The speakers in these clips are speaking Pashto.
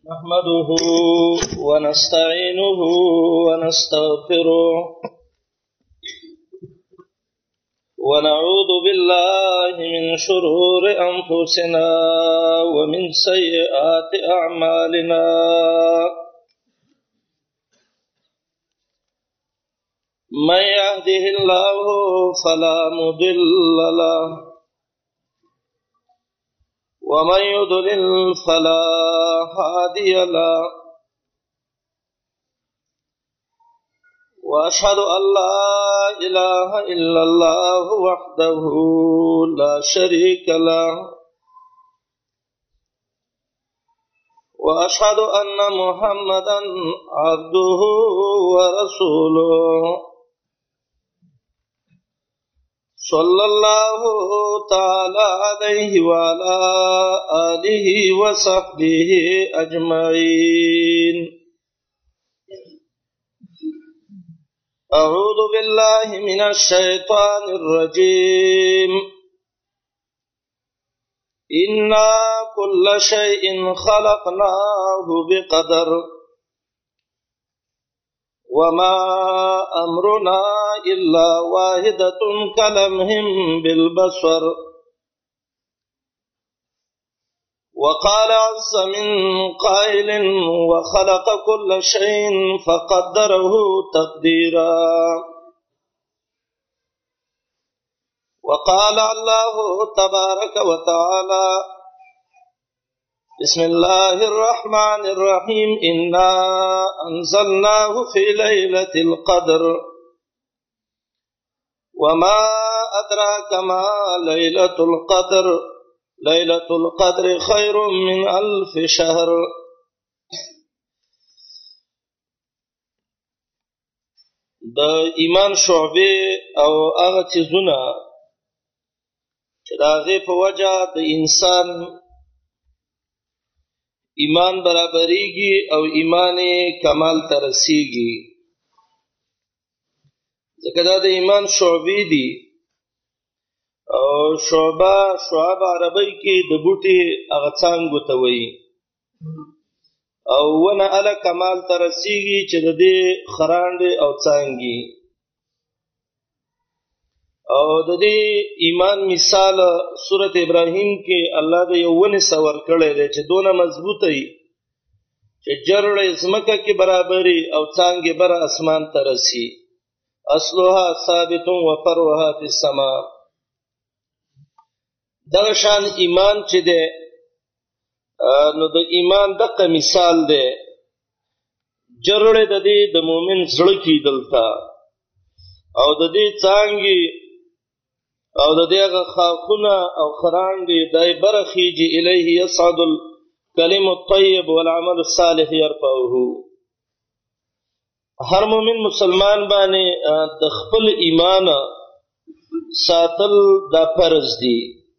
نحمده ونستعينه ونستغفره ونعوذ بالله من شرور أنفسنا ومن سيئات أعمالنا من يهده الله فلا مضل له ومن يضلل فلا هادي له وأشهد أن لا إله إلا الله وحده لا شريك له وأشهد أن محمدا عبده ورسوله صلى الله تعالى عليه وعلى آله وصحبه أجمعين. أعوذ بالله من الشيطان الرجيم. إنا كل شيء خلقناه بقدر وما أمرنا إلا واحدة كلمح بالبصر. وقال عز من قائل وخلق كل شيء فقدره تقديرا. وقال الله تبارك وتعالى بسم الله الرحمن الرحيم إنا أنزلناه في ليلة القدر وما أدراك ما ليلة القدر ليلة القدر خير من 1000 شهر. د ایمان شعبه او هغه چیزونه چې د هغې په وجه د انسان ایمان برابریږي او ایمان کمال ته رسیږي، ځکه دا د ایمان شعبې دي. او شعب عربی کې د بوټي هغه څانګو ته وایي، او ونه اله کمال ته رسیږي چې د دې خراندې او څانګې. او د دې ایمان مثال سورت ابراهیم کې الله د یو ونې سور کړی دی چې دونه مضبوطه وي چې جرړې ځمکه کې برابري او څانګې بر اسمان ته رسي. اصلها ثابت و فرعها فی السماء. دغه شان ایمان چې دی نو د ایمان دغه مثال دی. جرړې د دې د مؤمن زړه کې دلته او د دې څانګې او د دې هغه خاخونه او خراندې دای برخیږي الیه یصعد الکلم الطیب والعمل الصالح یرفعه. هر مؤمن مسلمان باندې د خپل ایمان ساتل دا فرض دی.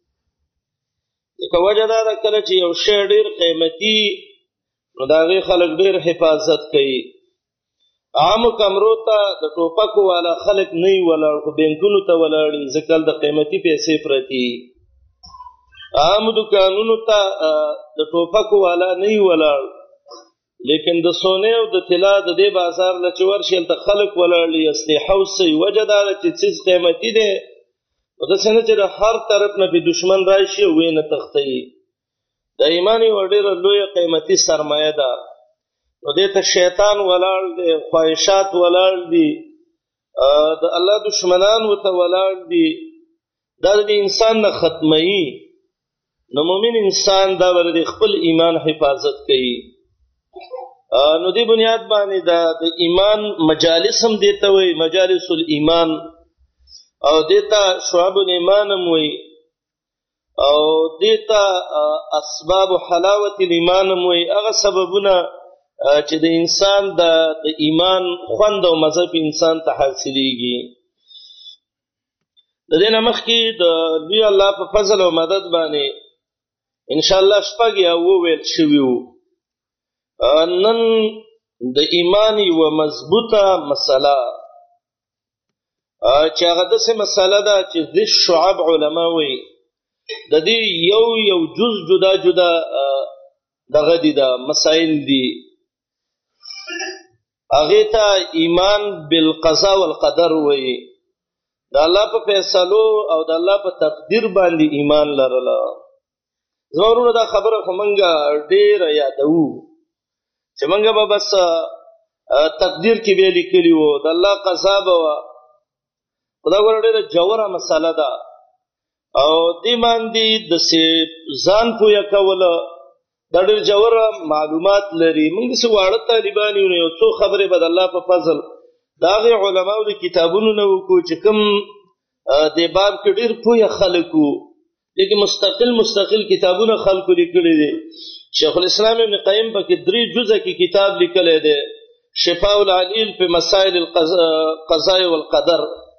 که وجه دا ده کله چې یو شی ډېر قیمتي نو د هغې خلک ډېر حفاظت کوي. عامو کمرو ته د ټوپکو والا خلک نه وي ولاړ، خو بینکونو ته ولاړي، ځکه د قیمتي پیسې پرتې. عامو دکانونو ته د ټوپکو والا نه وي ولاړ، لیکن د سونې او د طلا د دې بازار له چې ورشي هلته خلک ولاړي، اسلحه اوسئ. وجه دا ده چې څیز قیمتي دی، نو داسې نه چې د هر طرف نه پې دشمن راشي او ویې نه تښتوي. د ایمان یوه ډېره لویه قیمتي سرمایه ده. نو دې ته شیطان ولاړ دی، خواهشات ولاړ دي، د الله دشمنان ورته ولاړ دي. دا د انسان نه ختموي. نو مؤمن انسان دا به د خپل ایمان حفاظت کوي. نو دې بنیاد باندې د ایمان مجالس هم دې ته وایي، مجالس الایمان، او دې ته شعب الایمان هم وایي، او دې ته اسباب حلاوت الایمان هم وایي. هغه سببونه چې د انسان د ایمان خوند او مزه په انسان ته حاصلېږي. د دې نه مخکې د لوی الله په فضل او مدد باندې انشاءالله شپږ یا اووه ویل شوي وو. نن د ایمان یوه مضبوطه مسله چې هغه داسې مسله ده چې ذی شعب علما وایي د دې یو جز جدا جدا دغه دي دا مسائل دي هغه ته ایمان بالقضاء والقدر وایي د الله په فیصلو او د الله په تقدیر باندې ایمان لرل زموږ دا خبره خو مونږه ډیره یادو چې مونږه به بس تقدیر کې به لیکلی وو د الله قضا به خدا ګور ډیره جوړه مسله ده او دې باندې د ځان پوهه کول دا ډېر جوړه معلومات لري موږ څه واړه طالبان یو یو څو خبرې به د الله په فضل دا غي علماو د کتابونو نو کو چې کوم د باب کې ډېر پوهه خلکو لیکن مستقل کتابونه خلکو لیکلي دي شیخ الاسلام ابن قیم په کې 3 جزء کې کتاب لیکلی دی شفاء العلیل په مسائل القضاء والقدر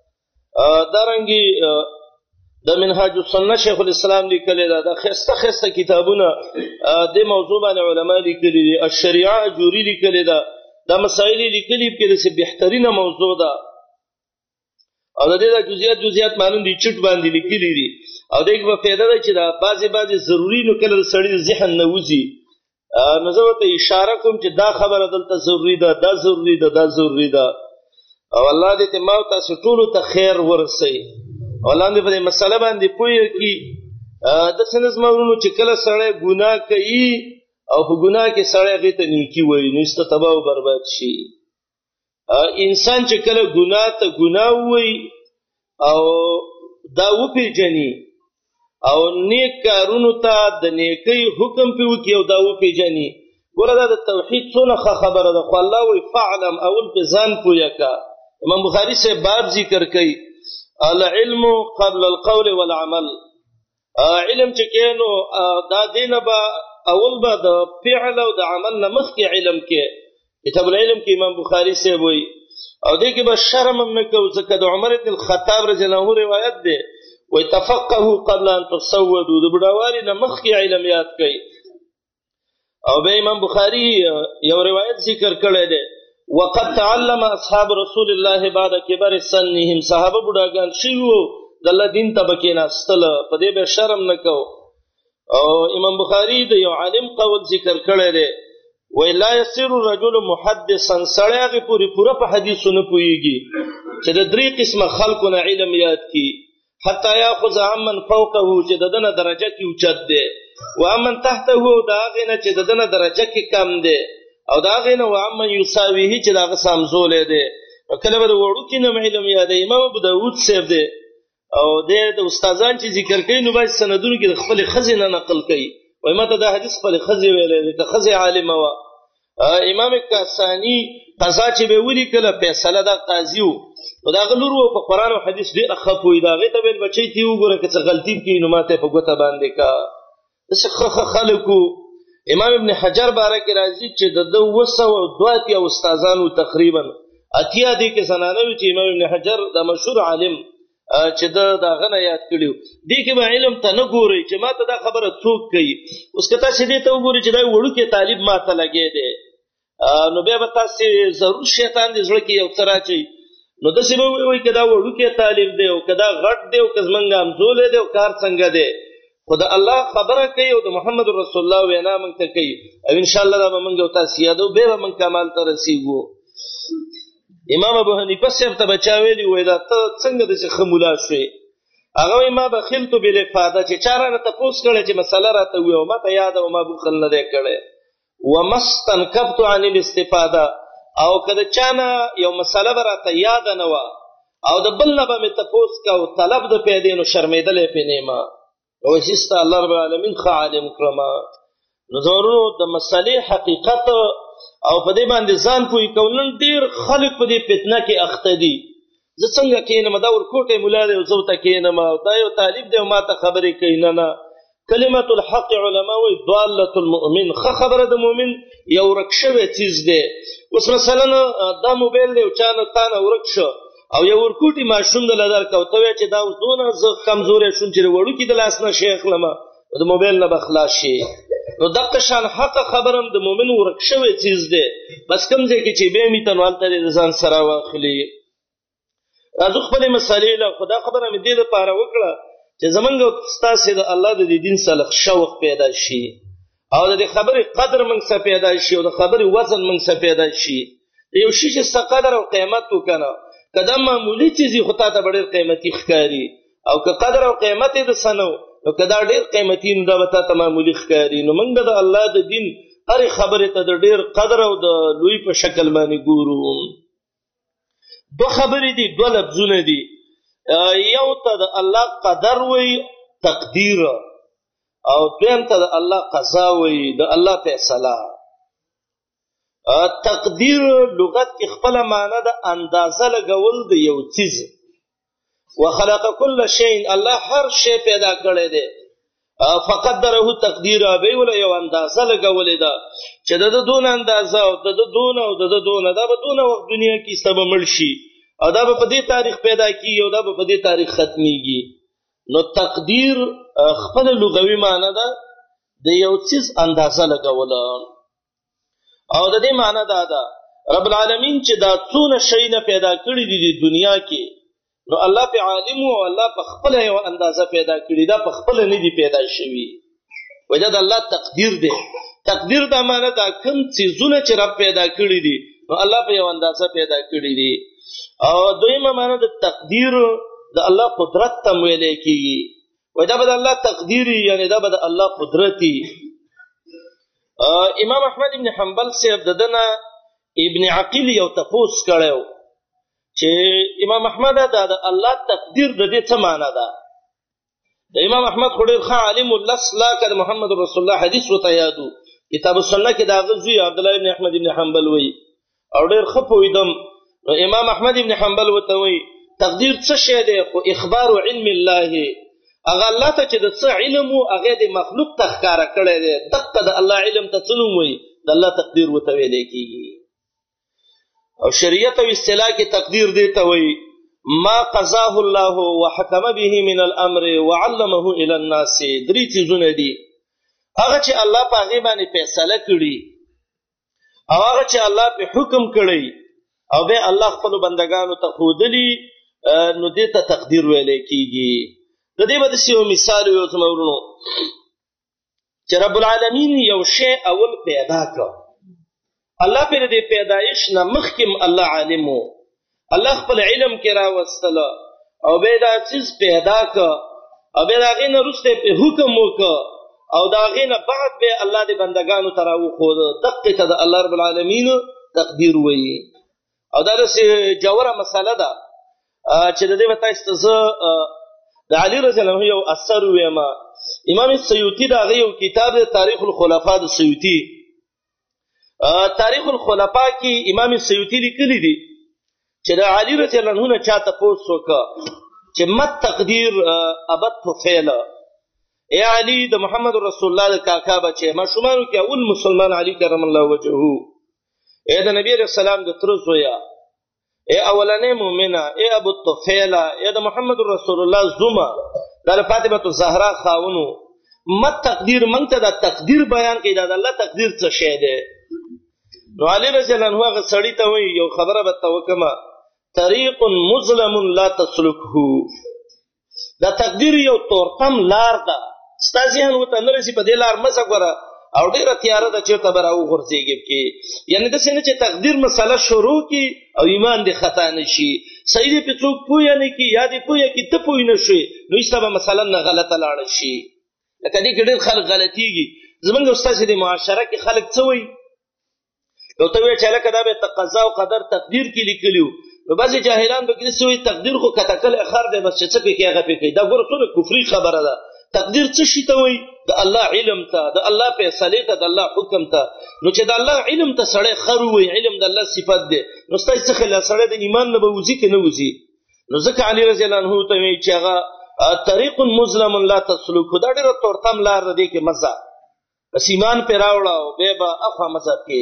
دارنګي د منهاج السنه شیخ الاسلام لیکلی دا خسته کتابونه د موضوع باندې علما لیکلي دي الشریعه جوړی لیکلی دا مسائل لیکلي کې د بهترینه موضوع ده او د دې د جزئیات معلوم دي چټ باندې لیکلي دي او دغه په پیدا ده چې دا بعضي ضروری نو کله سړی ذهن نه وځي نو زه ته اشاره کوم چې دا خبره دلته ضروری ده دا ضروری ده او الله دې ته ما تاسو ټول ته خیر ورسي الله دې په مسله باندې پوهه کی د سنځمونو چې کله سړی ګناه کوي او په ګناه کې سړی غته نیکی وایي نو است تباہ او برباد شي انسان چې کله ګناه ته ګناه وایي او دا وپیژني او نیک کارونو ته د نیکی حکم پیوکي او دا وپیژني ګوره دا د توحید څونه خبره ده خو الله وی فعلم اول په ځان پوهه امام بخاری سے باب ذکر کوي العلم قبل القول والعمل علم چې کینو دا دینه با اول با د فعل او د عمل نه مخکې علم کې کتاب العلم کې امام بخاری سے وایي او دې کې به شرم هم نه کوو ځکه د عمر بن الخطاب رضی الله عنه روایت ده وي تفقهوا قبل ان تصودوا د بډاوالي نه مخکې علم یاد کوي او به امام بخاری یو روایت ذکر کړی دی وقد تعلم اصحاب رسول الله بعد كبر سنهم صحابه بډاګان شیو د الله دین ته بکینا استل په دې به شرم نه کو او امام بخاری د یو عالم قول ذکر کړی دی وی لا يصير الرجل محدثا سړیغه پوره په حدیثونه پويږي چې د 3 قسمه خلقونه علم یاد کی حتی یاخذ عمن فوقه چې دنه درجه کې اوچت دی و امن تحته دا غنه چې دنه درجه کې کم دی او دا غنه و امن یساویه چې دا سمزول دی کله به وړو کې نه علم یاد امام ابو داود سیف دی او د استادان چې ذکر کوي نو باید سندونو کې خپل خزینه نقل کوي وای ماته دا حدیث خپل خزی ویلې ته خزی عالم و امام کاسانی قضا چې به ولي کله فیصله دا قاضي او دا غلورو په قران او حدیث ډیر خپوي دا غته بل بچی تی وګوره چې غلطی کوي نو ماته په ګوته باندې کا څخه خلکو امام ابن حجر بارک راضی چې د 202 استادانو تقریبا اتیا دي کې زنانه چې امام ابن حجر د مشهور عالم چې دا غنه یاد کړیو دې کې به علم ته نه ګوري چې ماته دا خبره څوک کوي اوس کته چې دې ته وګوري چې دا وړو کې طالب ماته لګي دی نو بیا به تاسو ضرور شیطان دې زړه کې یو تراچي نو د څه به وي کدا وړو کې طالب دی او کدا غټ دی او کزمنګ امزول دی او کار څنګه دی خدای الله خبره کوي او د محمد رسول الله وینا مونږ ته کوي او ان شاء الله دا به مونږ تاسو یادو به مونږ کمال ته رسیږو امام ابو حنیفه صاحب ته بچاویلی وای دا ته څنګه د څه خمولا شوی هغه ما بخیلت بالافاده چې چاره ته پوس کړي چې مسله راته وي او ما ته یاد او ما بخل نه دی کړي ومستنكبت عن الاستفاده او کله چانه یو مسله راته یاد نه و او د بل نه به مې تپوس کا او طلب د پیدې نو شرمېدلې پېنېما او هیڅ الله رب العالمین خالم کرما نظرونو د مسلې حقیقت او په دې باندې ځان پوي کولن ډیر خلک په دې فتنه کې اخته دي زه څنګه کینم دا ورکوټه مولا دی او زه ته کینم دا یو طالب دی ما ته خبرې کوي نه کلمت الحق علماء وی ضاله المؤمن خبره د مؤمن یو رکشوي چیز دی اوس مثلا دا موبایل دی او چانه تانه ورکشو او یو ورکوټي ماشوم د لدار کوته چې دا دونه زه کمزورې شون چې وړو کې د لاس نه شیخ لمه د موبایل نه بخلاص شي نو دغه شان حق خبرم د مؤمن ورکشوي چیز دی بس کوم ځای کې چې به می تنوالته د ځان سره واخلي راځو خپل مسالې له خدا خبره مې دې لپاره وکړه چې زمونږ استاد د الله د دین سره شوق پیدا شي او د خبرې قدر موږ څه پیدا شي او د خبرې وزن موږ څه پیدا شي. یو شي چې څه قدر او قیمت وکنه کدا معمولی چیزی خو ته ډېر قیمتي ښکاري او که قدر او قیمت یې د سنو نو کدا ډېر قیمتي نو دا به ته معمولی ښکاري. نو موږ د الله د دین هرې خبرې ته د ډېر قدر او د لوی په شکل باندې ګورو. دو خبرې دي، دو لفظونه دي. یو ته د الله قدر وی تقدیر او دویم ته د الله قضا وی د الله فیصله. تقدیر لغت کې خپل معنی د اندازه لګول د یو چیز. وخلق كل شيء، الله هر شی پیدا کړی دی. فقدره تقدیرا، به ول یو اندازه لګولې ده چې د دون اندازه او د دون او د دون دا به دون وخت دنیا کې سبب مړ شي او دا به په دې تاریخ پیدا کیږي او دا به په دې تاریخ ختميږي. نو تقدیر خپل لغوي معنی ده د یو چیز اندازه لګول او د دې معنی دا ده رب العالمین چې دا څونه شی نه پیدا کړی دي د دنیا کې نو الله په عالم او الله په خپل یو اندازه پیدا کړی دا په خپل نه دی پیدا شوی. وجد الله تقدیر دی. تقدیر دا معنی دا کوم چیزونه چې رب پیدا کړی دي نو الله په یو اندازه پیدا کړی دي. او دویمه معنی د تقدیر د الله قدرت ته ویل کیږي. ودا به د الله تقدیر یعنی دا به د الله قدرتي. امام احمد ابن حنبل صاحب ددنه ابن عقیل یو تفوس کړو چې امام احمد دا د الله تقدیر د دې څه معنی ده. د امام احمد خو ډېر ښه عالم لا کړ محمد رسول الله حدیث وته یادو کتاب السنه کې دا غزوی عبد الله ابن احمد ابن حنبل وی او ډېر ښه پویدم. امام احمد ابن حنبل وته وی تقدیر څه شی دی؟ خو اخبار علم الله، هغه الله ته چې د څه علم او هغه د مخلوق ته ښکارا کړی دی دغه د الله علم ته څه وی د الله تقدیر وته ویل کیږي. او شریعت او اصطلاح کې تقدیر دی ته وی ما قضاه الله وحكم به من الامر وعلمه الى الناس. درې چیزونه دي هغه چې الله په هغه باندې فیصله کړي او هغه چې الله په حکم کړي او به الله خپل بندگانو ته خودلی نو دې ته تقدیر ویل کیږي. د دې به یو مثال یو زمورونو چې رب العالمین یو شی اول پیدا کړ. الله پر دې پیدایش نه مخکم الله عالم وو، الله خپل علم کې راوستله او به دا چیز پیدا کړ او به دا غینه رسته په حکم وکړ او دا غینه بعد به الله دې بندگانو ته راوخود. دقه ته د الله رب العالمین تقدیر وایي. او دا جوهره مسله ده چې د دې وتاست زه د علی رضی الله عنه یو اثر ویما. امام سیوطی دا غیو کتاب تاریخ الخلفاء د سیوطی تاریخ الخلفاء کې امام سیوطی لیکلی دي چې د علی رضی الله عنه چاته پوښتنه وکړه چې مت تقدیر ابد فعل اے علی د محمد رسول الله د کاکا بچي ما شومانو کې اول مسلمان علی کرم الله وجهه اے د نبی رسول الله د تر زویا اے اولنې مؤمنه اے ابو الطفیل اے د محمد رسول الله زوما د فاطمه الزهرا خاونو مت تقدیر مونږ ته د تقدیر بیان کړي دا د الله تقدیر څه شی دی. نو علی رضی الله عنه هغه سړی ته وی یو خبره به توکما طریق مظلم لا تسلكه. دا تقدیر یو تورتم لار ده ستاسیان وته نرسي په دې لار مزه غره او ډیره تیاره ده چې ته براو غورځيږي کې یعنی د سینې چې تقدیر مسله شروع کی او ایمان دې خطا نشي صحیح دې په څوک پوی نه کی یا دې پوی کی ته پوی نه شي نو ایسته مثلا نه غلطه لاړ شي. لکه دې ډېر خلک غلطيږي. زمونږ استاد دې معاشره کې خلک څه وایي یو ته وی چې لکه دا به تقضا او قدر تقدیر کې لیکلیو نو بعضی جاهلان به کې سوی تقدیر خو کتکل اخر دی بس چې څه کې هغه پکې دا ګور څه کفري خبره ده. تقدیر څه شي ته وای د الله علم ته د الله فیصله ته د الله حکم ته. نو چې د الله علم ته سړی خرو وي علم د الله صفت دی نو ستاسو څخه لا سړی د ایمان نه به وځي کې نه وځي. نو ځکه علی رضی الله عنه ته وی چې هغه طریق مظلم لا تسلك دا ډېر تورتم لار دی کې مزه بس ایمان پر راوړاو به با افه مزه کې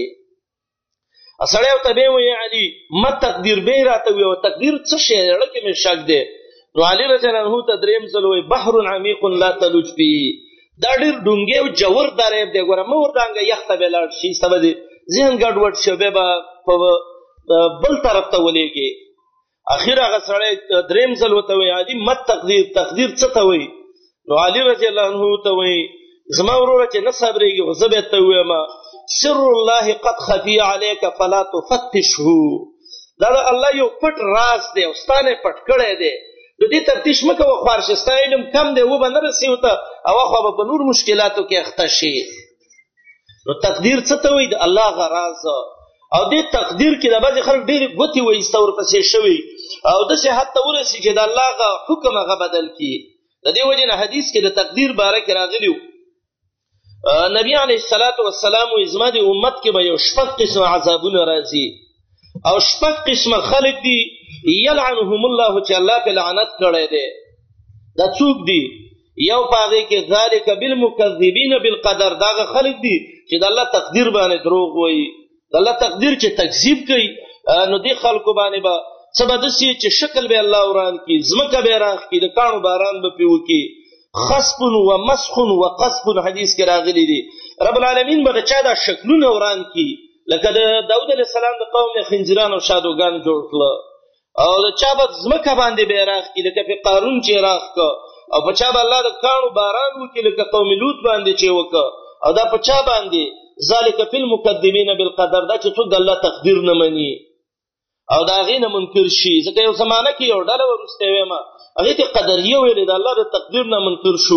اسړی او تبه وی علی مت تقدیر به راته وی او تقدیر څه شی لکه مې شک دی. نو علی رضی الله عنه ته دریم ځلوي بحر عمیق لا تلج فيه دا ډېر ډونګي او جوور درې دی ګوره مور دانګه یخته بلار شي سبا دي ذهن ګډوډ شوه به په بل طرف ته ولېږي. اخر هغه سړی دریم ځل وته وی علی مت تقدیر څه ته وی. نو علی رضی الله عنه ته وی زما وروره چې نه صبرېږي خو زه به ته ووایم سر الله قد خفي عليك فلا تفتشه. دا د الله یو پټ راز دی او ستا نه پټ کړی دی، د دې تفتیش مه کوه. خوار چې ستا علم کم دی وبه نه رسي ورته او اخوا به په نور مشکلاتو کې اخته شي. نو تقدیر څه ته وایي؟ د الله هغه راز. او دې تقدیر کې د بعضې خلک ډېرې ګوتې وایسته ورپسې شوي او داسې حد ته ورسي چې د الله هغه حکم هغه بدل کړي. د دې وجې نه حدیث کې د تقدیر باره کې راغلي وو، نبی علیه الصلاة والسلام وایي زما د امت کې به یو 6 قسمه عذابونه راځي او 6 قسمه خلک دي یلعنهم الله چې الله په لعنت کړی دی. دا څوک دي؟ یو په هغې کې ذلک بالمکذبین بالقدر، دا هغه خلک دي چې د الله تقدیر باندې دروغ وایي، د الله تقدیر چې تکذیب کوي. نو دې خلکو باندې به څه به داسې چې شکل به الله وران کړي، ځمکه به یې راخ کړي، د کاڼو باران به پرې وکړي. خصب و مسخ و قصب حدیث کې راغلی دي. رب العالمین به د چا دا شکلونه وران کړي، لکه د داود علیه السلام د قوم خنزیران او شادوګان جوړ کړه، او د چا به ځمکه باندې به یې راخ کړي لکه په قارون چې یې راخ کړه، او په چا به الله د کاڼو باران وکړي لکه قوم لوط باندې چې یې وکړه. او دا په چا باندې؟ ذلک فی المکذبین بالقدر، دا چې څوک د الله تقدیر نه مني او د هغې نه منکر شي. ځکه یو زمانه کې یو ډله وروستی ویمه هغې ته قدریه ویلې، د الله د تقدیر نه منکر شو.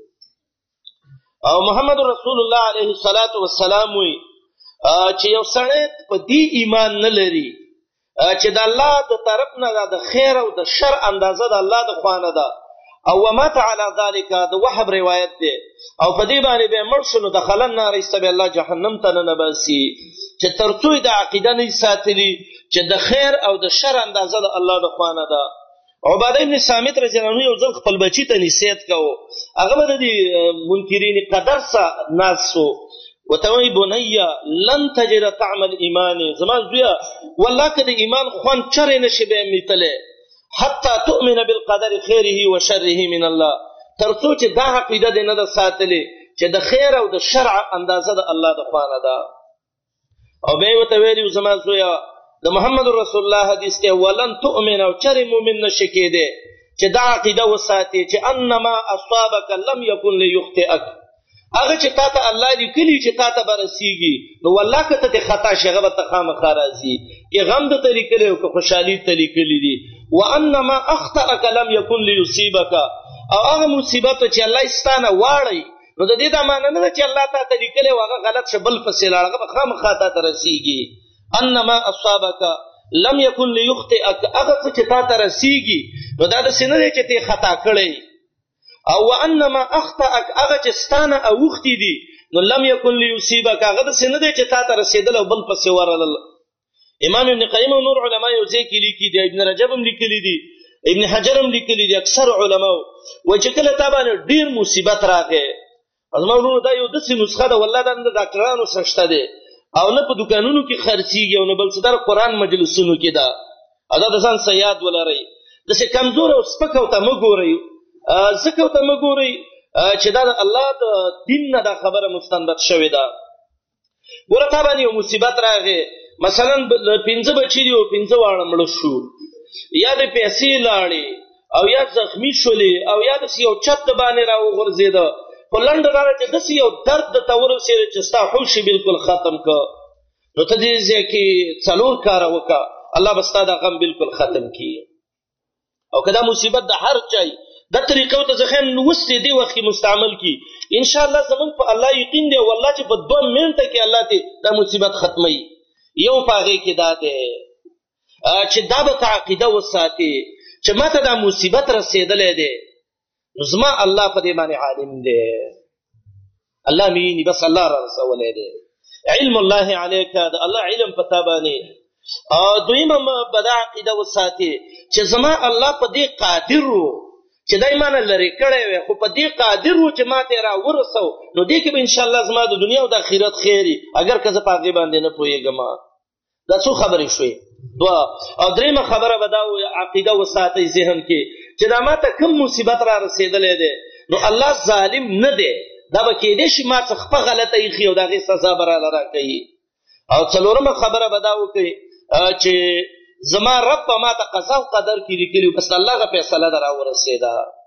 او محمد رسول الله علیه الصلاة والسلام وایي چې یو سړی په دې ایمان نه لري چې د الله د طرف نه د خیر او د شر اندازه د الله د خوا نه ده، او ومات علی ذلک د وهب روایت دی، او په دې باندې به مړ شو نو دخل النار، ایسته به الله جهنم ته نه باسي. چې تر څو د عقیده نه ساتلي چې د خیر او د شر اندازه د الله د خوا نه ده. عباده ابن صامت رضی الله عنه یو ځل خپل بچي ته نصیحت کوو، هغه به د دې منکرین قدر سره ناست و، ورته وایي بنیه لن تجد طعم الایمان، زما زویه والله که د ایمان خوند چرې نشي به یې میتلی حتی تؤمن بالقدر خیره و شره من الله، تر څو چې دا عقیده دې نه ده ساتلې چې د خیر او د شر اندازه د الله د خوا نه ده. او بیا یې ورته ویلي زما زویه د محمد رسول الله حدیث دی ولن تؤمن، او چرې مؤمن نشي کېدی چې دا عقیده وساتې چې انما اصابک لم یکن لیخطئک، هغه چې تا ته الله لیکلي چې تا ته به رسېږي نو والله که ته دې خطا شي هغه به ته خامخا راځي، که غم درته لیکلی او که خوشحالي ته لیکلي دي. وانما اخطأک لم یکن لیصیبک، او هغه مصیبت چې الله یې ستا نه واړی نو د دې دا معنی نه ده چې الله تا ته لیکلی او هغه غلط شه بل پسې لاړ، هغه به خامخا تا ته رسېږي. انما اصابک لم یکن لیخطئک، هغه څه چې تا ته رسېږي نو دا داسې نه دی چې ته یې خطا کړی. او وانما اخطأک، هغه چې ستا نه اوښتي دي نو لم یکن لیصیبک، هغه داسې نه دی چې تا ته رسېدل او بل پسې ورغلل. امام ابن قیم او نور علما یو ځای کې لیکي دي، ابن رجب هم لیکلي دي، ابن حجر هم لیکلي دي، اکثر علماو وایي چې کله تا باندې ډېر مصیبت راغی، زما ورونو دا یو داسې نسخه ده والله دا نه د ډاکټرانو سره شته دی او نه په دوکانونو کې خرڅېږي او نه بل څه دا قرآن مجلسونو کې ده، او دا د ځان څه یاد ولرئ. داسې کمزور او سپک او ته مه ګورئ، ځکه ورته مه ګورئ چې دا د الله د دین نه دا خبره مستنبط شوې ده. ګوره تا باندې یو مصیبت راغی، مثلا 5 بچي دي او 5 واړه مړه شو، یا د پیسې لاړې او یا زخمی شولې او یا داسې یو چت د باندې راوغورځېده، خو لنډه دا ده چې داسې یو درد درته ورسېده چې ستا هوش یې بلکل ختم که، نو ته دې ځای کې 4 کاره وکړه، الله به ستا دا غم بلکل ختم کړي. او که دا مصیبت د هر چای دا طریقه ورته زه ښیم لوستې دې وخت کې مستعمل کړي، انشاءالله زمونږ په الله یقین دی، والله چې په 2 منټه کې الله ته دا مصیبت ختموي. یو په هغې کې دا دی چې دا به ته عقیده وساتې چې ما ته دا مصیبت رسېدلی دی نو زما الله په دې باندې عالم دی، الله مې ویني، بس الله را رسولی دی. علم الله علیک، د الله علم په تا باندې. دویمه به دا عقیده وساتې چې زما الله په دې قادر و چې دا ایمان لرې کړی وی، خو په دې قادر و چې ما ته یې را ورسو نو دې کې به انشاءالله زما د دنیا او د آخرت خیر وي، اگر که زه په هغې باندې نه پوهېږم. دا څو خبرې شوې؟ 2. او درېیمه خبره به دا عقیده وساتئ ذهن کې چې دا ما ته کوم مصیبت را رسېدلی دی نو الله ظالم نه دی، دا به کېدی شي ما څه خپه غلطه ایښي او د هغې سزا به راله راکوي. او 4مه خبره به دا وکړئ چې زما رب به ما ته قضا او قدر کې لیکلي بس الله هغه فیصله ده را ورسېده،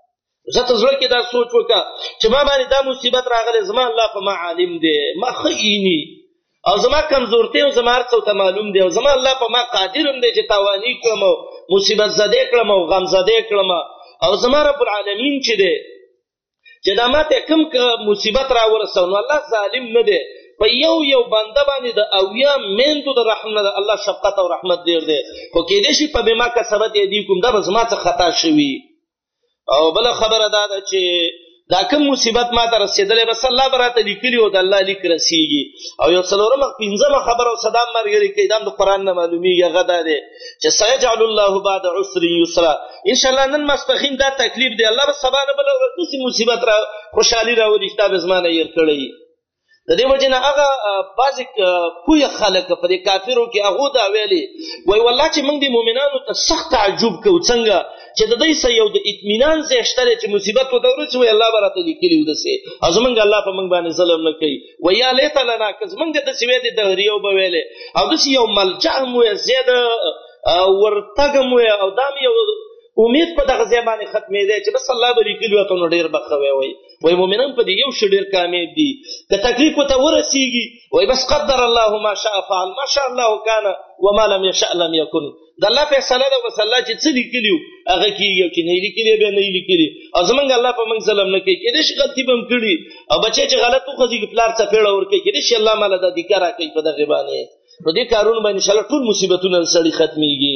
زه ته زړه کې دا سوچ وکړه چې ما باندې دا مصیبت راغلی، زما الله په ما عالم دی، ما ښه اینی او زما کمزورتۍ او زما هر څه ورته معلوم دی، او زما الله په ما قادر هم دی چې تاواني کړم او مصیبت زده کړم او غم زده کړم، او زما رب العالمین چې دی چې دا ماته کوم مصیبت راورسو، نو الله ظالم نه دی، په یو بنده باندې د 80 میندو د رحم نه الله شفقت او رحمت ډېر دی، خو کېدای شي په بما کسبت ایدیکم دا به زما څخه خطا شوي. او بله خبره دا ده چې دا کوم مصیبت ما ته رسېدلی بس الله به راته لیکلي او د الله لیک رسېږي. او یو څلورمه 5مه خبره او صدام ملګري کوي، دا هم د قرآن نه معلومیږي، هغه دا دی چې سیجعل الله بعد عسر یسرا، انشاءالله نن ماسپښین دا تکلیف دی، الله به سبا نه بله ورځ داسې مصیبت را خوشحالي راولي چې دا به زما نه هېر کړی. د دې وجې نه هغه بعضې پویه خلک په دې کافرو کې هغو دا ویلي وایي والله چې موږ د مؤمنانو ته سخت تعجب کوو څنګه چې د دوی څه یو د اطمینان ځای شته دی چې مصیبت ورته ورسي وایي الله به راته لیکلي و داسې، او زموږ الله په موږ باندې ظلم نه کوي. وایي یا لیت لنا که زموږ داسې وی دی دهریو به ویلې او داسې یو ملجا هم وی ځای د ورتګ هم وی او دا هم یو امید په دغه ځای باندې ختمېدی چې بس الله به لیکلي ورته نو ډېر به ښه وی. وایي مؤمنان په دې یو شی ډېر کامیاب دي، که تکلیف ورته ورسېږي وایي بس قدر الله ما شاء فعل، ما شاء الله کان وما لم یشأ لم یکن، د الله فیصله ده بس الله چې څه لیکلي وو هغه کېږي، او چې نه یې لیکلي بیا نه یې لیکلي، او زموږ الله په موږ ظلم نه کوي. کېدای شي غلطي به هم کړي او بچی چې غلط وخځېږي پلار څپېړه ورکوي، کېدای شي الله ماله دا دیکه راکوي په دغې باندې. نو دې کارونو باندې انشاءالله ټول مصیبتونه د سړي ختمېږي.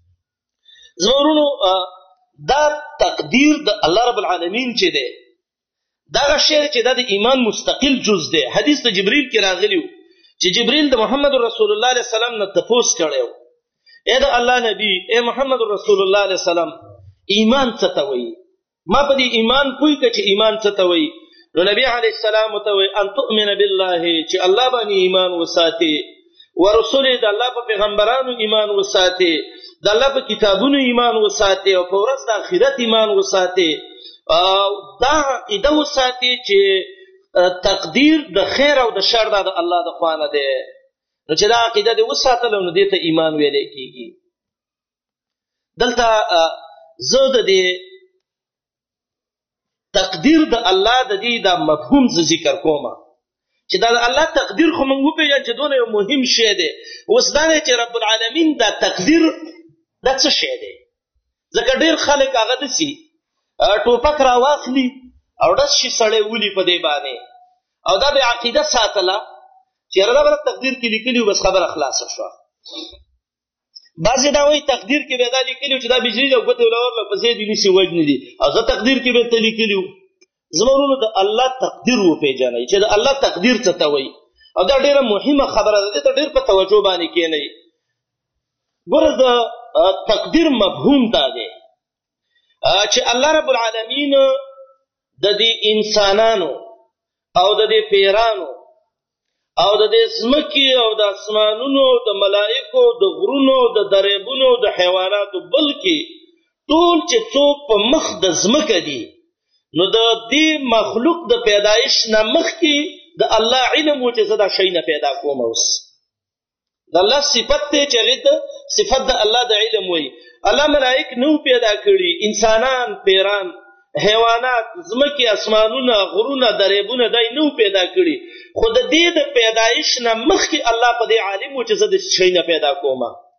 زما ورونو دا تقدیر د الله رب العالمین چې دی دغه شی چې دا د ایمان مستقل جز دی. حدیث د جبریل کې راغلی و چې جبریل د محمد رسول الله علیه السلام نه تپوس کړی و، ای د الله نبی، ای محمد رسول الله علیه السلام ایمان څه ته وایي؟ ما په دې ایمان پوه کړه چې ایمان څه ته وایي. نو نبی علیه السلام ورته وایي ان تؤمن بالله، چې الله باندې ایمان وساتي، ورسوله د الله په پیغمبرانو ایمان وساتي، د الله په کتابونو ایمان وساتي، او په ورځ د آخرت ایمان وساتي، دا عقیده وساتي چې تقدیر د خیر او د شر د الله د خوا نه دی. نو چې دا عقیده دې وساتله نو دې ته ایمان ویلی کېږي. دلته زه د دې تقدیر د الله د دې دا مفهوم زه ذکر کوم چې دا د الله تقدیر خو موږ وپېژنو چې دونه یو مهم شی دی. اوس دا دی چې رب العالمین دا تقدیر دا څه شی دی؟ ځکه ډېر خلک هغه داسې ټوپک راواخلي او ډس شي سړی ولي په دې باندې، او دا به عقیده ساتله چې یاره دا به تقدیر کې لیکلي و بس خبره خلاصه شوه. بعضې دا وایي تقدیر کې به دا لیکلي و چې دا بجلي ده او ګوتې وله ورله په ځای دې نیسي وژنې دي، او زه تقدیر کې به ته لیکلي و. زما ورونو د الله تقدیر وپېژنئ چې د الله تقدیر څه ته وایي، او دا ډېره مهمه خبره ده، دې ته ډېر په توجه باندې کښېنئ. ګوره د تقدیر مفهوم دا دی چې الله رب العالمین د دې انسانانو او د دې پیرانو او د دې ځمکې او د اسمانونو د ملائکو د غرونو د دریبونو د حیواناتو بلکې ټول چې څوک په مخ د ځمکه دي نو د دې مخلوق د پیدایش نه مخکې د الله علم و چې زه دا شی نه پیدا کوم. اوس د الله صفت دی چې هغې ته صفت د الله د علم وایي. الله ملائک نو پیدا کړي، انسانان، پیران، حیوانات، ځمکې، اسمانونه، غرونه، دریبونه دا نو پیدا کړي، خو د دې د پیدایش نه مخکې الله په دې عالم و چې زه د شی نه پیدا کوم.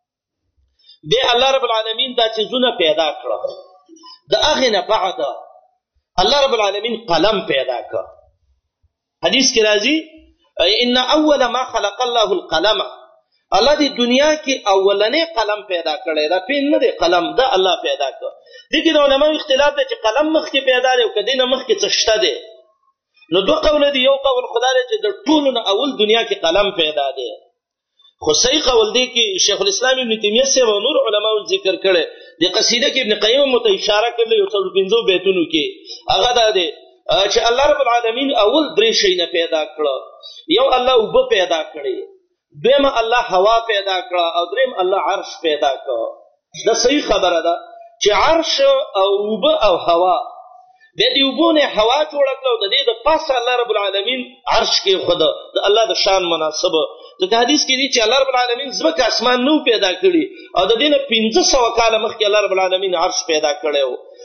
بیا الله رب العالمین دا څیزونه پیدا کړه. د هغې نه بعد الله رب العالمین قلم پیدا کړ. حدیث کې راځي ان اول ما خلق الله القلم، الله دی دنیا کې اولنې قلم پیدا کړی، دا پین نه دی قلم، دا الله پیدا کړ. دې کې د علماو اختلاف دی چې قلم مخکې پیدا دی او که دې نه مخکې څه شته دی. نو دوه قوله دي، یو قول خدا دی چې د ټولو نه اول دنیا کې قلم پیدا دی، خو صحیح قول دی کې شیخ الاسلام ابن تیمیه صاحب او نور علماو ذکر کړی. د قصیده کې ابن قیم هم ته اشاره کړلی یو 15 بیتونو کې، هغه دا دی چې الله رب العالمین اول درې شیونه پیدا کړه. یو الله اوبه پیدا کړې، دویم الله هوا پیدا کړه، او دریم الله عرش پیدا کړه. دا صحیح خبره ده چې عرش او اوبه او هوا، د دې اوبو نه هوا جوړه کړه او د دې د پاسه الله رب العالمین عرش کې خود د الله د شان مناسبه. ځکه حدیث کې دي چې الله رب العالمین ځمکه اسمان نو پیدا کړي او د دې نه 1500 کاله مخکې الله رب العالمین عرش پیدا کړی و،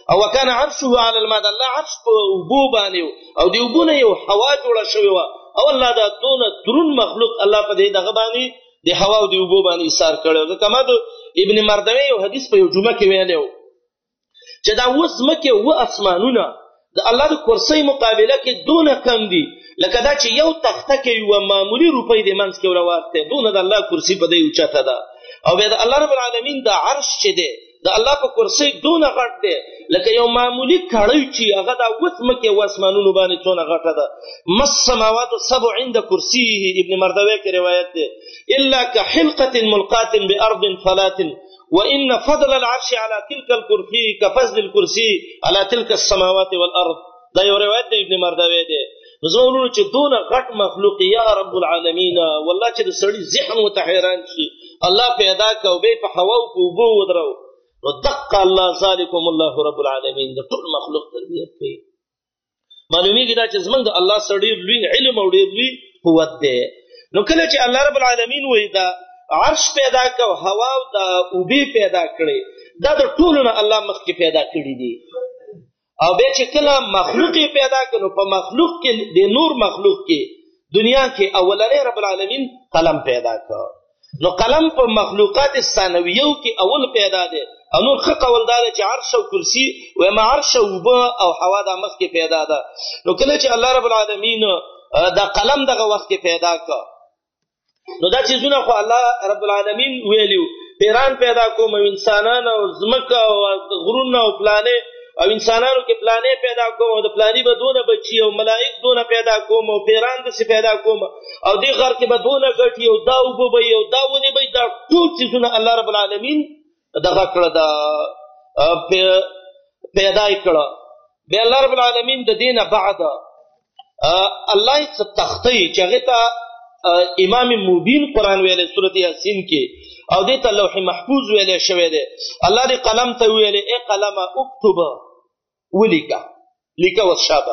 او وکانه عرشه علی الماء الله عرش په اوبو باندې او د اوبو نه یو هوا جوړه شوې وه او الله دا دونه درون مخلوق الله په دې دغه باندې د هوا او د اوبو باندې ایثار کړی ځکه ما د ابن مردوی یو حدیث په یو جمعه کې ویلی و چې دا اوس ځمکې اوه اسمانونه د الله د کرسۍ مقابله کې دونه کم دي لکه دا چې یو تخته کې یوه معمولي روپۍ د منځ کې ورواستې دونه د الله کرسي په دې اوچته ده او بیا د الله رب العالمین د عرش چې دی د الله په کرسۍ دونه غټ دی لکه یو معمولي کړۍ چې هغه دا اوس ځمکې اوه اسمانونو باندې څونه غټه ده ما السماوات السبع عند کرسیه ابن مردوی کې روایت دی الا كحلقة ملقاة بأرض فلات وإن فضل العرش على تلك الكرسي كفضل الكرسي على تلك السماوات والأرض دا یو روایت دی ابن مردوی دی نو زما ورونو چې دونه غټ مخلوق یا رب العالمین والله چې د سړي ذهن ورته حیران شي الله پیدا که او بیا په هوا او په اوبو ودرو نو دقه الله ذلکم الله رب العالمین د ټول مخلوق تربیت کوي معلومیږي دا چې زمونږ د الله سره ډېر لوی علم او ډېر لوی قوت دی نو کله چې الله رب العالمین وایي دا عرش پیدا که او هوا او د اوبې پیدا کړې دا د ټولو نه الله مخکې پیدا کړي دي او بیا چې کله مخلوق پیدا کړي نو په مخلوق کې د نور مخلوق کې دنیا کې اولنی رب العالمین قلم پیدا کړ نو قلم په مخلوقات ثانویو کې اول پیدا دی او نور ښه قول دا دی چې عرش او کرسي وایم عرش او اوبه او هوا دا مخکې پیدا ده نو کله چې الله رب العالمین دا قلم دغه وخت کې پیدا کړ نو دا چیزونه خو الله رب العالمین ویلیو پیران پیدا کوم او انسانان او ځمکه او غرونه او پلانې او انسانانو کې پلانې پیدا کوم او د پلانې به دونه بچي او ملائک دونه پیدا کوم او پیران داسې پیدا کوم او دې غر کې به دونه ګټي او دا اوبه به وي او دا ونې به وي دا ټول څیزونه الله رب العالمین دغه کړه دا پیدا یې کړه بیا الله رب العالمین د دې نه بعد الله یې څه تختۍ چې هغې ته امام مبین قرآن ویلی صورت یاسین کې او دې ته لوح محفوظ ویلی شوی دی الله دې قلم ته ویلی ای قلمه اکتب ولیکه لیکه وشابه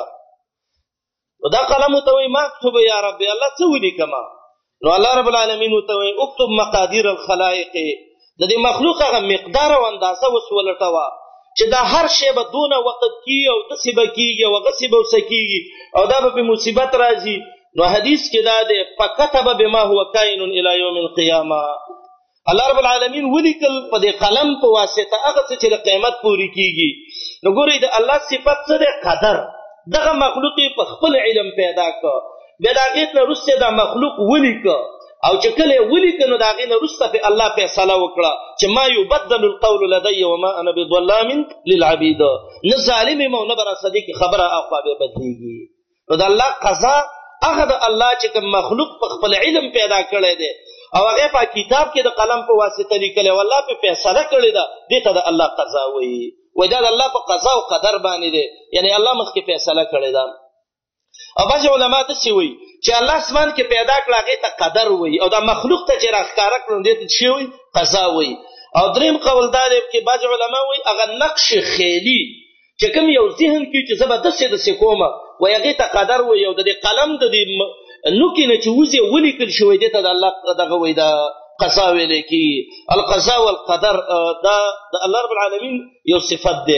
نو دا قلم ورته وایي ما اکتب یا ربي الله څه ولیکمه نو الله رب العالمین ورته وایي اکتب مقادیر الخلایق د دې مخلوق هغه مقدار او اندازه اوس ولټوه چې دا هر شی به دونه وخت کیږي او داسې به کیږي او هغسې به ورسه کیږي او دا به پې مصیبت راځي نو حدیث کې دا دی فکتب بما هو کائن الى یوم القیامه الله رب العالمین ولیکل په دې قلم په واسطه هغه څه چې د قیامت پورې کیږي نو ګورئ د الله صفت څه دی قدر دغه مخلوق یې په خپل علم پیدا کړ بیا د هغې نه وروسته دا مخلوق ولیکه او چې کله یې ولیکه نو د هغې نه وروسته پې الله فیصله وکړه چې ما یبدل القول لدی وما انا بظلام للعبید نه ظالم یم او نه به راسه دې کې خبره اخوا بیا بدلېږي نو د الله قضا هغه د الله چې کوم مخلوق په خپل علم پیدا کړی دی او هغې په کتاب کې د قلم په واسطه لیکلی او الله پې فیصله کړې ده دې ته د الله قضا وایي وایي دا د الله په قضا او قدر باندې دی یعنې الله مخکې فیصله کړې ده او بعضې علما داسې وایي چې الله اسمان کې پیدا کړه هغې ته قدر وایي او دا مخلوق ته چې راښکاره کړو دې ته څه وایي قضا وایي او دریم قول دا دی چې بعضې علما وایي هغه نقش خیلي چې کوم یو ذهن کې چې زه به داسې داسې کومه وایي هغې ته قدر وایي او د دې قلم د دې نوکې نه چې وزې ولیکل شوی دې ته د الله دغه وایي دا قضا ویلی کېږي القضا والقدر دا د الله رب العالمین یو صفت دی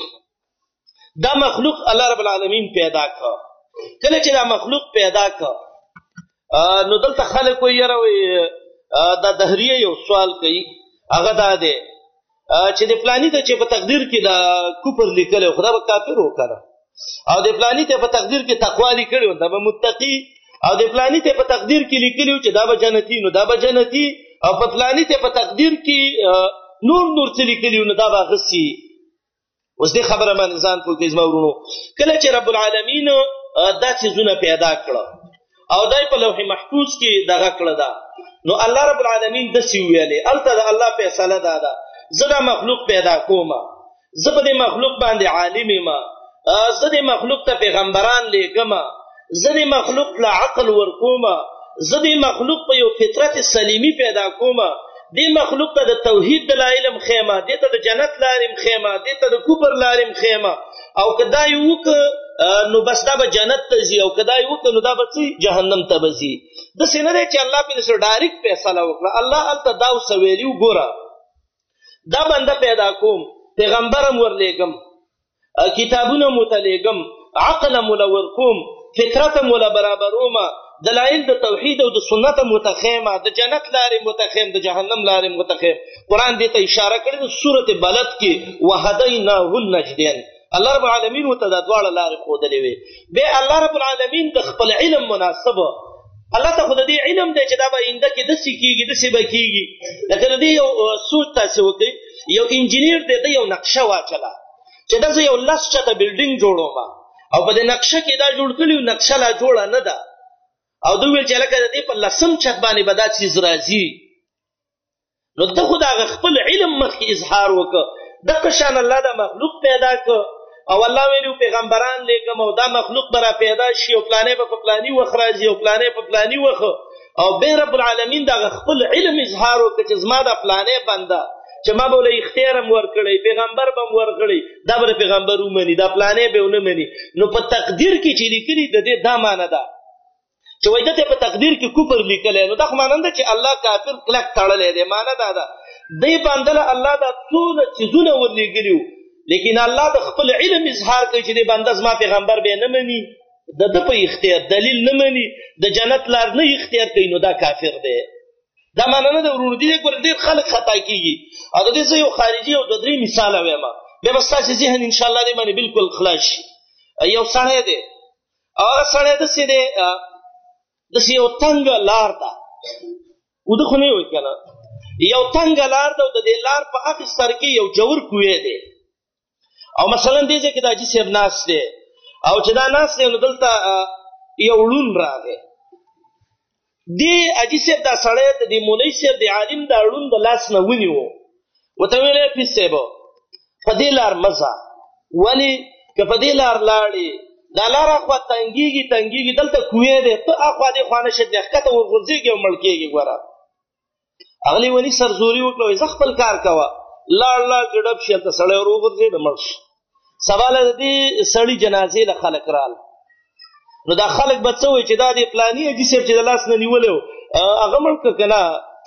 دا مخلوق الله رب العالمین پیدا کړه کله چې دا مخلوق پیدا کړه نو دلته خلک وایي یاره وایي دا دهریه یو سوال کوي هغه دا دی چې د فلاني ته چې په تقدیر کې دا کفر لیکلی خو دا به کافر وکړه او د فلاني ته په تقدیر کې تقوا لیکلی دا به متقي او د فلاني ته په تقدیر کې لیکلی چې دا به جنتي نو دا به جنتي او په فلاني ته په تقدیر کې نور څه لیکلي نو دا به هغسې اوس دې خبره باندې ځان پوه کړئ زما ورونو کله چې رب العالمین دا څیزونه پیدا کړه او دا په لوح محفوظ کې دغه کړه ده نو الله رب العالمین داسې وویلې هلته د الله فیصله دا ده زه دا مخلوق پیدا کومه زه په دې مخلوق باندې عالم یم زه دې مخلوق ته پیغمبران لیږمه زه دې مخلوق له عقل ورکومه زه دې مخلوق په یو فطرت سلیمي پیدا کومه دې مخلوق ته د توحید دلایل م ښیمه دې ته د جنت لارې م ښیمه دې ته د کفر لارې م ښیمه او که دا یې وکړه نو بس دا به جنت ته ځي او که دا یې وکړه نو دا به څه جهنم ته به ځي داسې نه دی چې الله پې داسې ډایرکټ فیصله وکړه الله هلته دا ورسه ویلي وګوره دا بنده پیدا کوم پیغمبر هم ورلیږم کتابونه متلېږم، عقل مولور کوم، فطرت مولا برابرومه، دلایل د توحید او د سنت متخیمه، د جنت لارې متخیم، د جهنم لارې متخیم. قرآن دې ته اشاره کړې ده سورت بلد کې، وهدیناه النجدین. الله رب العالمین ورته دا دواړه لارې ښودلې وې. بیا الله رب العالمین د خپل علم مناسبه الله ته خو د دې علم دی چې دا به آینده کې داسې کېږي داسې به کېږي. لکه د دې یو سوچ تاسې وکړئ، یو انجینیر دی ده یو نقشه واچله چې دا زه یو 10 چته بلډینګ جوړوم او په دې نقشه کې دا جوړ کړي نقشه لا جوړه نه ده او دوی ویل چې لکه د دې په 10م چت باندې به دا څیز راځي. نو ده خو د هغه خپل علم مخکې اظهار وکړه. دغه شان الله دا مخلوق پیدا کړ او الله ویلو پیغمبران لېږم او دا مخلوق به را پیدا شي او پلانې به په پلاني وخت راځي او پلانې په پلاني وخت. او بیا رب العالمین دغه خپل علم اظهار وکړه چې زما دا پلانې بنده چې ما به له اختیار هم ورکړی، پیغمبر به هم ورکړی، دا به د پیغمبر ومني، دا پلانې به ونه مني. نو په تقدیر کې چې لیکلي د دې دا معنی ده چې وایي دته په تقدیر کې کفر لیکلی، نو دا خو معنی ده چې الله کافر کلک تړلی دی. معنی دا ده دی باندې الله دا څونه څیزونه ورلېږلي وو، لیکن الله د خپل علم اظهار کوي چې دی بنده زما پیغمبر به نه مني، د ده په اختیار دلیل نه مني، د جنت لار نه اختیار کوي، نو دا کافر دی. دا معنی نه ده ورونو. دې ګوره ډېر خلک خطا کېږي او د دې زه یو خارجي او 2-3 مثاله وایم، بیا به ستاسې ذهن انشاءالله دې باندې بلکل خلاص شي. یو سړی دی او هغه سړی داسې دی داسې یو تنګه لار ده، وده خو نه وي که نه، یو تنګه لار ده او د دې لار په اخر سر کې یو جور کوی دی او مثلا دې ځای کې د حاجي صاحب ناست دی او چې دا ناست دی نو دلته یو ړوند راغی. دې حاجي صاحب دا سړی د دې مولوي صاحب د عالم دا ړوند د لاس نه ونیو، ورته ویل یې پیر صاحب په دې لار مه ځه، ولې که په دې لار لاړې دا لار اخوا تنګېږي دلته کوی دی، ته اخوا دې خوا نه شې دی ښکته ورغورځېږي او مړ کېږي. ګوره هغه لیوني سرزوري وکړه، وایي زه خپل کار کوه، لاړ ګډپ شي هلته سړی ور وغورځېد مړ شو. سبا له د دې سړي جنازې له خلک رال، نو دا خلک به څه وایي چې دا د فلاني حاجي صاحب چې د لاس نه نیولی و هغه مړ که که نه،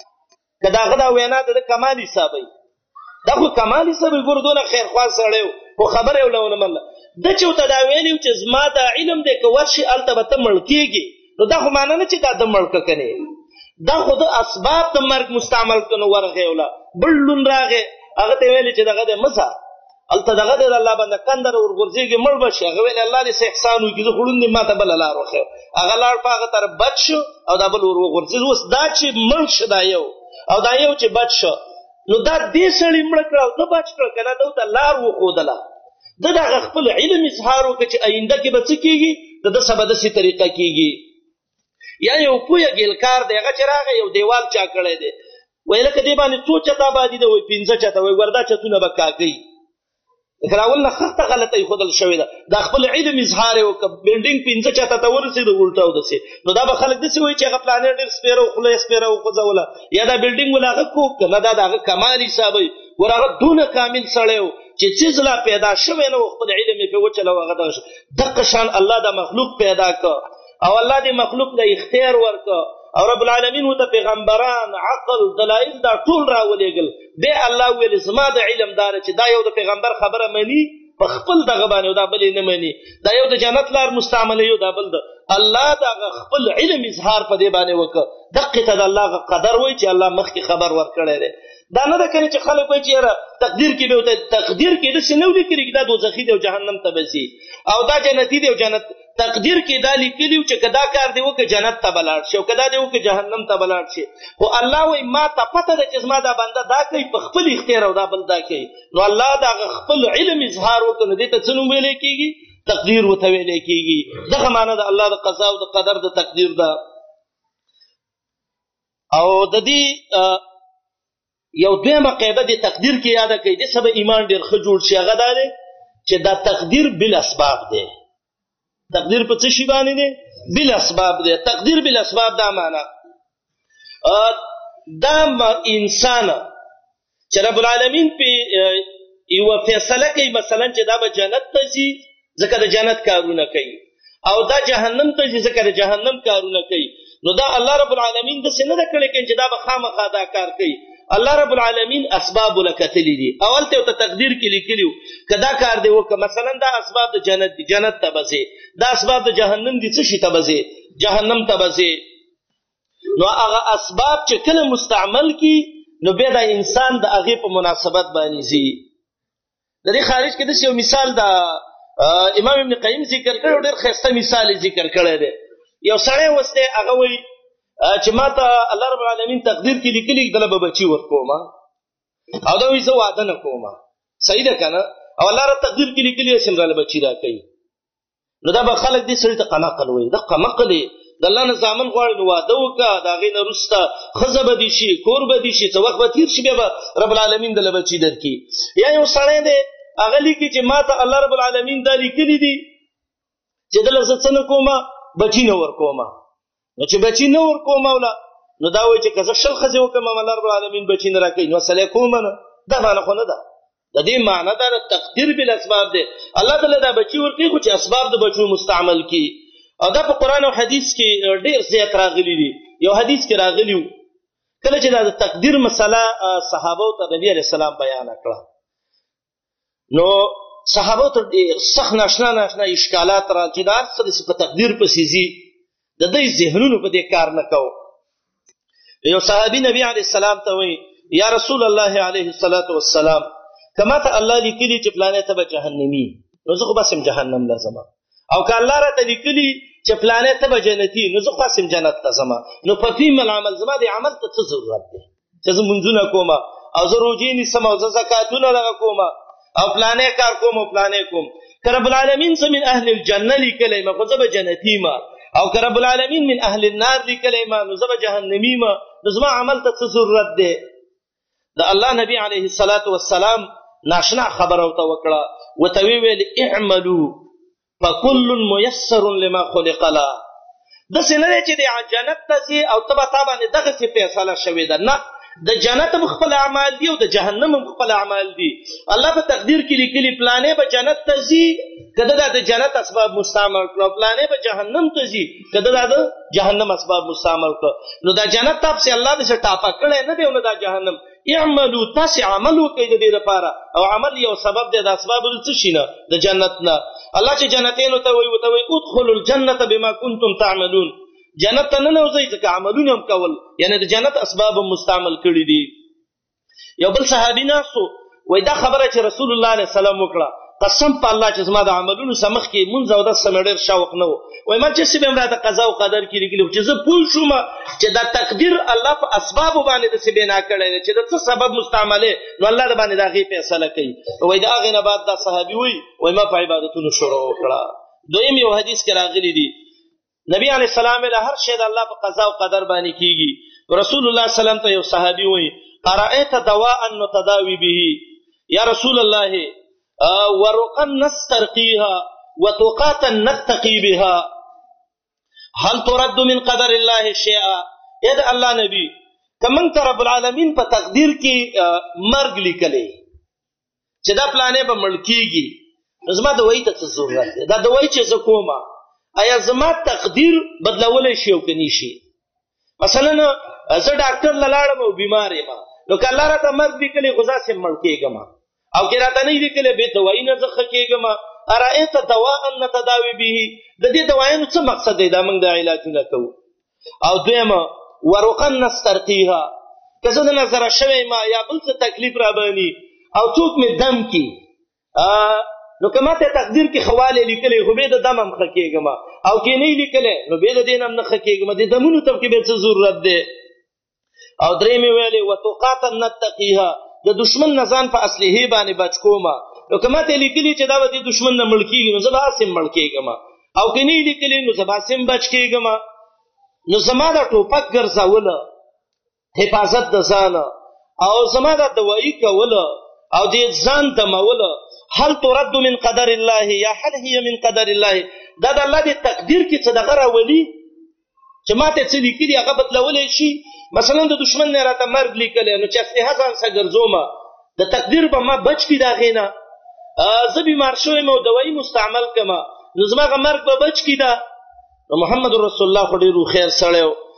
که د هغه دا وینا د کمال حسابوي، دا خو کمال حسابوي. ګوره دونه خیرخوا سړی و خو خبره یې ونه ونه منله. ده چې ورته دا ویلي و چې زما دا علم دی که ورشي هلته به ته مړ کېږي، نو دا خو معنی نه چې دا ده مړ که که نه، دا خو د اسباب د مرګ مستعمل که نو ورغی وله. بل لون راغی هغه ته ویلې چې دغه دی مه ځه هلته دغه دی د الله بنده کنده را ورغورځېږي مړ به شي. هغه ویلې الله دې څه احسان وکړي زه خو ړوند یم ما ته بله لار وښیه. هغه لاړ په هغه طرف بد شو او دا بل ور وغورځېد. اوس دا چې مړ شه دا یو او دا یو چې بد شه، نو دا دې سړي مړه کړه او ده بچ کړه که نه، ده ورته لار وښودله. ده د هغه خپل علم اظهار وکړه چې آینده کې به څه کېږي، د ده څه به داسې طریقه کېږي. یا یو پویه ګیلکار دی هغه چې راغی یو دیوال چا کړی دی، وایي لکه دې باندې څو چته آبادي ده، وایي 15 چته، وایي ګوره دا چتونه به کاږئ. لکه راول نه خښته غلطه ایښودل شوې ده، دا خپل علم اظهار یې وکړه. بلډینګ 15 چته ته ورسېده الټه او داسې، نو دا به خلک داسې وایي چې هغه پلانې ډېر سپېره و خوله یې سپېره وخوځوله، یا دا بلډینګ ول هغه کوږ که نه، دا د هغه کمال حسابوي. ګوره هغه دونه کامل سړی و چې څیز لا پیدا شوی نه و، خپل علم یې پرې وچلو هغه دغه شو. دقه شان الله دا مخلوق پیدا کړ او الله دې مخلوق له اختیار ورکړ او رب العالمین ورته پیغمبران، عقل، دلایل دا ټول راولېږل. بیا الله ویل زما د علم داره چې دا یو د پیغمبر خبره مني په خپل دغه باندې او دا بل یې نه مني، دا یو د جنت لار مستعمله یو دا بل ده. الله دغه خپل علم اظهار په دې باندې وکړه. دقې ته د الله قدر وایي چې الله مخکې خبر ورکړی دی. دا نه ده کنه چې خلک وایي چې یاره تقدیر کې به ورته تقدیر کې داسې نه ولیکلي چې دا دوزخي دی او جهنم ته به ځي او دا جنتي دی او جنت. تقدیر کې دا لیکلي چې که دا کار دی وکړه جنت ته به لاړ شي او که دا دی وکړه جهنم ته به لاړ شي. خو الله وایي ما ته پته ده چې زما دا بنده دا کوي په خپل اختیار او دا بل دا کوي. نو الله د هغه خپل علم اظهار وکړه، نو دې ته څه نوم ویلی کېږي؟ تقدیر ورته ویلی کېږي. دغه معنی د الله د قضا او د قدر د تقدیر ده. او د دې یو دویمه قاعده د تقدیر کې یاده کوي، دې سبا ایمان ډېر ښه جوړ شي. هغه دا دی چې دا تقدیر بالاسباب دی. تقدیر په څه شي باندې دی؟ بالاسباب دی. تقدیر بالاسباب دا معنی دا انسان چې رب العالمین په یوه فیصله کوي، مثلا چې دا به جنت ته ځي ځکه د جنت کارونه کوي او دا جهنم ته ځي ځکه د جهنم کارونه کوي. نو دا الله رب العالمین داسې نه ده کړی چې دا به خامخا دا کار کوي. الله رب العالمین اسباب لکتلی دي. اول ته تقدیر کې لیکلیو کدا کار دی وک مثلا دا اسباب د جنت دي، جنت ته بځي. دا اسباب د جهنم دي، څه شي ته بځي؟ جهنم ته بځي. نو هغه اسباب چې کله مستعمل کی نو بیا د انسان د هغه په مناسبت باندې زی. د دې خارج کې د یو مثال دا امام ابن قیم ذکر کړو، ډېر ښایسته مثال ذکر کړی دی. یو سړی وسته هغه وایي چې ما ته الله رب العالمین تقدیر کې لیکلي دله به بچي ورکوم، او دا وایي زه واده نه کوم. صحیح ده که نه؟ او الله رب تقدیر کې لیکلي چې راله بچي راکوي. نو دا به خلک دې سړي ته قمقل وایي. دا قمقل دی، د الله نه زامن غواړي نو واده وکړه، د هغې نه وروسته ښځه به دي شي، کور به دي شي، څه وخت به تېر شي، بیا به رب العالمین دله بچي درکړي. یا یو سړی دی هغه لیکي چې ما ته الله رب العالمین دا لیکلي دي چې دله زه څه نه کومه، بچي نه ورکومه. نو چې بچي نه ورکوم مولا، نو دا وایي چې که زه 10 ښځې وکړم الله رب العالمین بچي نه راکوي، نو اصل یې کومه نه. دا معنی خو نه ده. د دې معنی دا تقدیر بالاسباب دی. الله تعالی دا بچي ورکوي خو چې اسباب د بچو مستعمل کړي. او دا په قرآن او حدیث کې ډېر زیات راغلي دي. یو حدیث کې راغلي وو کله چې دا د تقدیر مسله صحابو ته نبي علیه السلام بیان کړه، نو صحابو ته سخت ناشنا اشکالات را چې دا هر څه په تقدیر پسې ځي، د دوی ذهنونو په دې کار نه کوو. یو صحابي نبی علیه السلام ته وایي یا رسول الله علیه الصلاة والسلام کما ته الله لیکلي چې فلانی ته به جهنمي، نو زه خو بس یم جهنم له ځمه. او که الله راته لیکلي چې فلانی ته به جنتي، نو زه خو بس یم جنت ته ځمه. نو په فیم العمل زما د عمل ته څه ضرورت دی چې زه منځونه کوم او زه روجې نیسم او زه زکاتونه دغه کوم او فلانی کار کوم او فلانی کوم. که رب العالمین زه من اهل الجنه لیکلی یم خو زه به جنتي یم، او که رب العالمین من اهل النار لیکلی ما نو زه به جهنمي ما، نو زما عمل ته څه ضرورت دی؟ د الله نبی علیه الصلاة والسلام ناشنا خبره ورته وکړه، ورته ویې ویل اعملوا فکل میسر لما خلق له. داسې نه دی چې د جنت ته ځي او ته به تا باندې دغسې فیصله شوې ده، نه، د جنت هم خپل اعمال دي او د جهنم هم خپل اعمال دي. الله په تقدیر کې لیکلي فلانی به جنت ته ځي که ده د جنت اسباب مستعمل کړه، فلانی به جهنم ته ځي که ده د جهنم اسباب مستعمل کړه. نو دا جنت ته پسې الله داسې ټاپه کړی نه دی او نه دا جهنم. اعملو تاسې عمل وکړئ د دې لپاره، او عمل یو سبب دی د اسبابو د څه شي نه، د جنت نه. الله چې جنتینو ته وایي ورته وایي ادخلوا الجنة بما کنتم تعملون، جنت ته ننوځئ ځکه عملونه هم کول، یعنی د جنت اسباب هم مستعمل کړي دي. یو بل صحابي ناست و، وایي دا خبره چې رسول الله علیه السلام وکړه، قسم په الله چې زما د عملونو څخه مخکې مونځ او داسې مې ډېر شوق نه و. وایي ما چې څه به هم راته قضا او قدر کې لیکلي وو چې زه پوه شوم چې دا تقدیر الله په اسبابو باندې داسې بنا کړی دی چې د څه سبب مستعملې نو الله د باندې د هغې فیصله کوي. وایي د هغې نه بعد دا صحابي وایي ما په عبادتونو شروع وکړه. دویم یو حدیث کې راغلی دی نبی علیه السلام له هر شی د الله په قضا او قدر باندې کېږي. رسول الله صلی الله علیه وسلم ته یو صحابي وایي ارأیت دواء نتداوی به یا رسول الله ورقا نسترقيها وتقاتا نتقي بها هل ترد من قدر الله شيئا. اې الله نبی کمن ته رب العالمین په تقدیر کې مرګ لیکلی چې دا پلانې به مړ کېږي، زما د وایي ته څه ضرورت دی؟ دا د وایي چې زه کومه آیا زما تقدیر بدلولی شي او که نه شي؟ مثلا زه ډاکټر له لاړم او بیمار یم، نو که الله راته مرګ لیکلی خو زاسې مړ کېږم، او که راته نه لیکلی بې دوایي نه زه ښه کېږم. ارأیت دواء نتداوی به، د دې دوایانو څه مقصد دی؟ دا موږ د علاجونه کوو. او دویمه ورقا نسترقیها، که زه د نظره شوی ما یا بل څه تکلیف را باندې او څوک مې دم کي، نو که ماته تقدیر کې ښه والی لیکلی خو بیا د دم هم ښه کېږم، او که نه یې لیکلی نو بیا د دې نه هم نه ښه کېږم. د دمونو ته کې بیا څه ضرورت دی؟ او درېیمې ویلې وتقاتا نتقیها، د دشمن نه ځان په اصلحې باندې بچ کومه. نو که ماته لیکلي چې دا به د دشمن نه مړ کېږي نو زه به هسې مړ کېږم، او که نه یې لیکلي نو زه به هسې بچ کېږم. نو زما دا ټوپک ګرځوله، حفاظت د ځانه، او زما دا دوایي کوله او د ځان دموله، هل ترد من قدر الله یا هل هي من قدر الله، دا د الله د تقدیر کې څه دغه راولي چې ماته څه لیکلي هغه بدلولی شي. مثلا د دشمن نه راته مرګ لیکلی، نو چې اصلحه ځان څه ګرځوم د تقدیر به ما بچ کړي د هغې نه. زه بیمار شوی یم او دوایي مستعمل کړم، نو زما هغه مرګ به بچ کړي ده. نو محمد رسول الله خو ډېر هوښیار سړی و،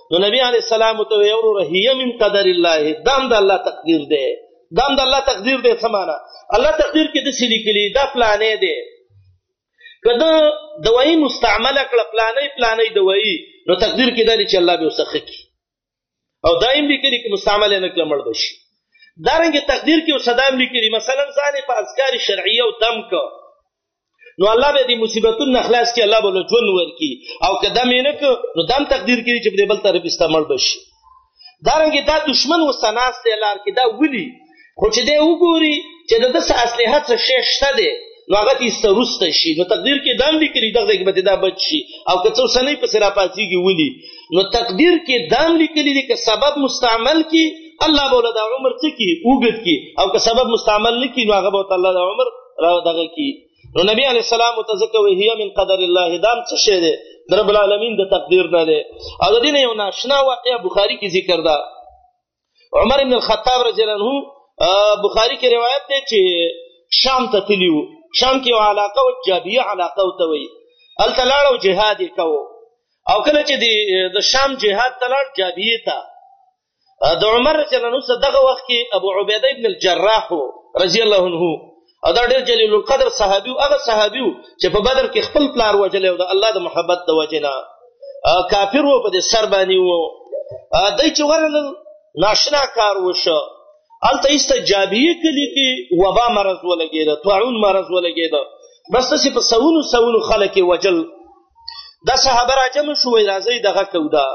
نو نبی علیہ السلام ته وی وروره هي من قدر الله، دام د الله تقدیر دی، دام د الله تقدیر دی. څه معنا؟ الله تقدیر کې داسې لیکلي دا پلانې دی، که د دوایي مستعمله کړه پلانې دوایي، نو تقدیر کې دا دی چې الله به ورڅه ښه کړي، او دایم لیکلي که مستعمله نه کړه مړ به شي. دارنګې تقدیر کې اوس دایم لیکلي مثلا ځان یې په اذکار شرعیه او دم که، نو الله به دې مصیبتونو نه خلاص کړي، الله به له ژوند ورکړي، او که دم یې نه کړه نو دم تقدیر کړي چې په دې بل طرف ایسته مړ به شي. دارنګې دا دشمن ورسته ناست دی لار کې، دا ولي خو چې دی وګوري چې د ده څه اسلحه څه شی شته دی، نو هغه ته ایسته وروسته شي. نو تقدیر کې دا هم لیکلي دغه ځای کې به دا بچ شي، او که څه اوسنۍ پسې راپاڅېږي ولي. نو تقدیر کې دا هم لیکلي دي که سبب مستعمل کړي الله به ورله دا عمر څه کړي اوږد کړي، او که سبب مستعمل نه کړي نو هغه به ورته الله دا عمر دغه کړي. نو نبی علیه السلام ورته ځکه وایي هي من قدر الله، دا هم څه شی دی د رب العالمین د تقدیر نه دی. او د دې نه یو ناشنا واقعه بخاري کې ذکر ده. عمر بن الخطاب رضی الله عنه بخاري کې روایت دی چې شام ته تللی و، شام کې یو علاقه و جابیه علاقه ورته وایي، هلته لاړ او جهاد یې کوو. او کله چې د شام جهاد ته لاړ جابیې ته، د عمر رضی الله عنه دغه وخت کې ابو عبیده ابن الجراح رضی الله عنه، او دا ډېر جلیل القدر صحابي و، هغه صحابي و چې په بدر کې خپل پلار وژلی و د الله د محبت د وجې نه، کافر و په دې سر باندې و. دی چې ورغلل ناشنا کار وشه، هلته ایسته جابیې کلي کې وبا مرض ولګېده، طاعون مرض ولګېده، بس داسې په سونو خلک یې وجل. دا صحابه راجمع شو، وایي راځئ دغه کوو، دا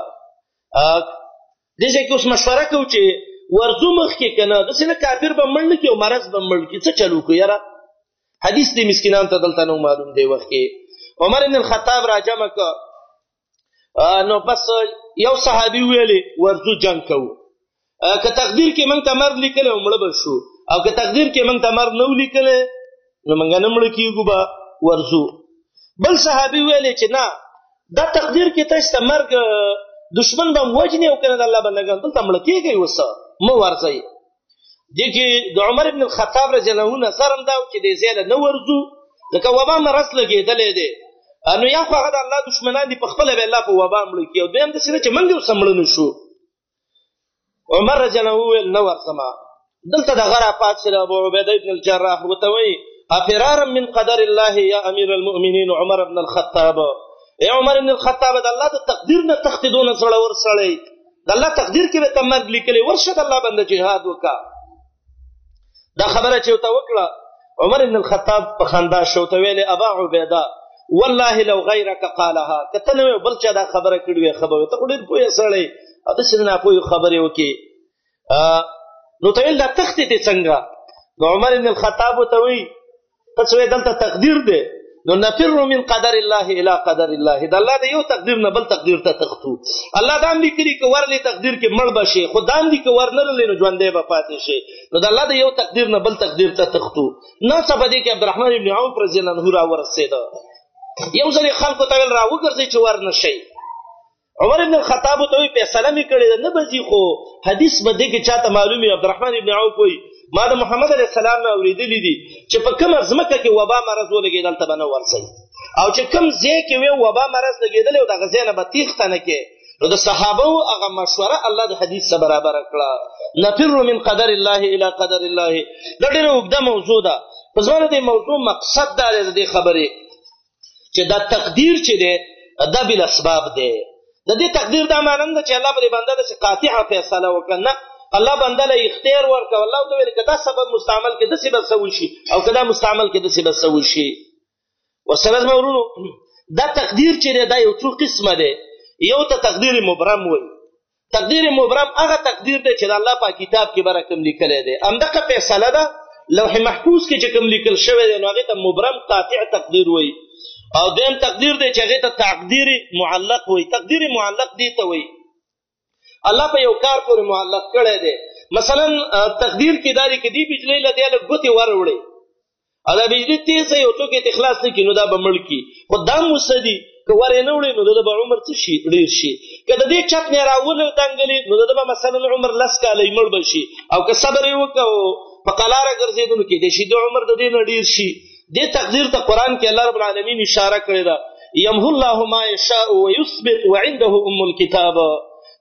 دې ځای کې اوس مشوره کوو چې ورځو مخکې که نه داسې نه کافر به مړ نه کړي او مرض به مړ کړي، څه چل وکړو یاره؟ حدیث دی مسکینانو ته دلته نه معلوم دی وخت کې. عمر بن الخطاب راجمع که، نو بس یو صحابي ویلې ورځو جنګ کوو، که تقدیر کې موږ ته مرګ لیکلی او مړه به شو، او که تقدیر کې موږ ته مرګ نه و لیکلی نو موږ نه مړه کېږو به ورځو. بل صحابي ویلې چې نه، دا تقدیر کې تاسو ته مرګ دشمن به م وجنې او که نه د الله بندګان دلته مړه کېږئ، اوسه مه ورځئ. دې کې د عمر بن الخطاب رضی الله عنه نظر هم دا و چې دې ځای له نه ورځو، ځکه وبا مرض لګېدلی دی، نو یا خو هغه د الله دشمنان دي پخپله به الله په وبا مړه کړي، او دویم داسې ده چې موږ یې ورسه مړه نه شو. عمر رضی الله عنه وویل نه ورځمه. دلته دغه راپاڅېده ابو عبیده ابن الجراح ورته وایي افرارا من قدر الله یا امیر المؤمنین عمر بن الخطاب، ای عمر بن الخطاب د الله د تقدیر نه تښتې دونه زړور سړی، د الله تقدیر کې به ته مرګ لیکلی، ورشه د الله بنده جهاد وکړه. دا خبره چې ورته وکړه عمر بن الخطاب په خندا شو، ورته ویلې ابا عبیده والله لو غیرک قالها، که ته نه وې بل چا دا خبره کړې وې ښه به وې، ته خو ډېر پوهه سړی او داسې ناپوهې خبرې وکړې. نو ته ویل دا تښتې دې څنګه؟ نو عمر بن الخطاب ورته وایي ته څه وایې دلته تقدیر دی، نو نفر من قدر الله الى قدر الله، د الله د یو تقدیر نه بل تقدیر ته تښتو. الله دا هم لیکلي که ورلې تقدیر کې مړ به شي، خو دا هم دي که ور نه رلې نو ژوندی به پاتې شي، نو د الله د یو تقدیر نه بل تقدیر ته تښتو. ناڅه په دې کې عبدالرحمن بن عوف رضی الله عنه راورسېده، یو ځل یې خلکو ته ویل راوګرځئ چې ور نه شئ. عمر بن الخطاب ته وایي فیصله مې کړې ده نه به ځي، خو حدیث به دې کې چاته معلوم وي. عبدالرحمن بن عوف وایي ما د محمد علیه السلام نه اورېدلي دي چې په کومه ځمکه کې وبا مرض ولګېد هلته به نه ورځئ، او چې کوم ځای کې وی وبا مرض لګېدلی او دغه ځای نه به تېښته نه کې. نو د صحابو هغه مشوره الله د حدیث سره برابره کړه. نفر من قدر الله الى قدر الله، دا ډېره اوږده موضوع ده. په زما د دې موضوع مقصد دا دی د دې خبرې چې دا تقدیر چې دی دا بالاسباب دی. د دې تقدیر دا معنا نه ده چې الله په دې بنده داسې قاطعه فیصله وکړه، نه، الله بنده له اختیار ورکړه، الله ورته ویل که دا سبب مستعمل کې داسې به څه وشي، او که دا مستعمل کې داسې به څه وشي. ورسره زما ورونو دا تقدیر چې دی دا یو څو قسمه دی. یو ته تقدیر مبرم وایي. تقدیر مبرم هغه تقدیر دی چې د الله په کتاب کې به راکم لیکلی دی، همدغه فیصله ده لوح محفوظ کې چې کوم لیکل شوی دی نو هغې ته مبرم قاطع تقدیر وایي. او دویم تقدیر دی چې هغې ته تقدیر معلق وایي. تقدیر معلق دې ته وایي الله په یو کار پورې معلق کړی دی. مثلا تقدیر کې دا دی که دې بجلۍ له دې له ګوتې وروړې او دا بجلي تیزه یو څوک یې اخلاص نه کړي نو دا به مړ کړي، خو دا هم اوسه دي که ور یې نه وړې نو د ده به عمر څه شي ډېر شي. که د دې چپ نه یې راولې دنګلې نو د ده به مثلا عمر 10 کاله مړ به شي، او که صبر یې وکړه او په قلاره ګرځېدو نو کېدای شي د عمر د دې نه ډېر شي. دې تقدیر ته قرآن کې الله رب العالمین اشاره کړې ده یمحو الله ما یشاء ویثبت وعنده ام الکتاب.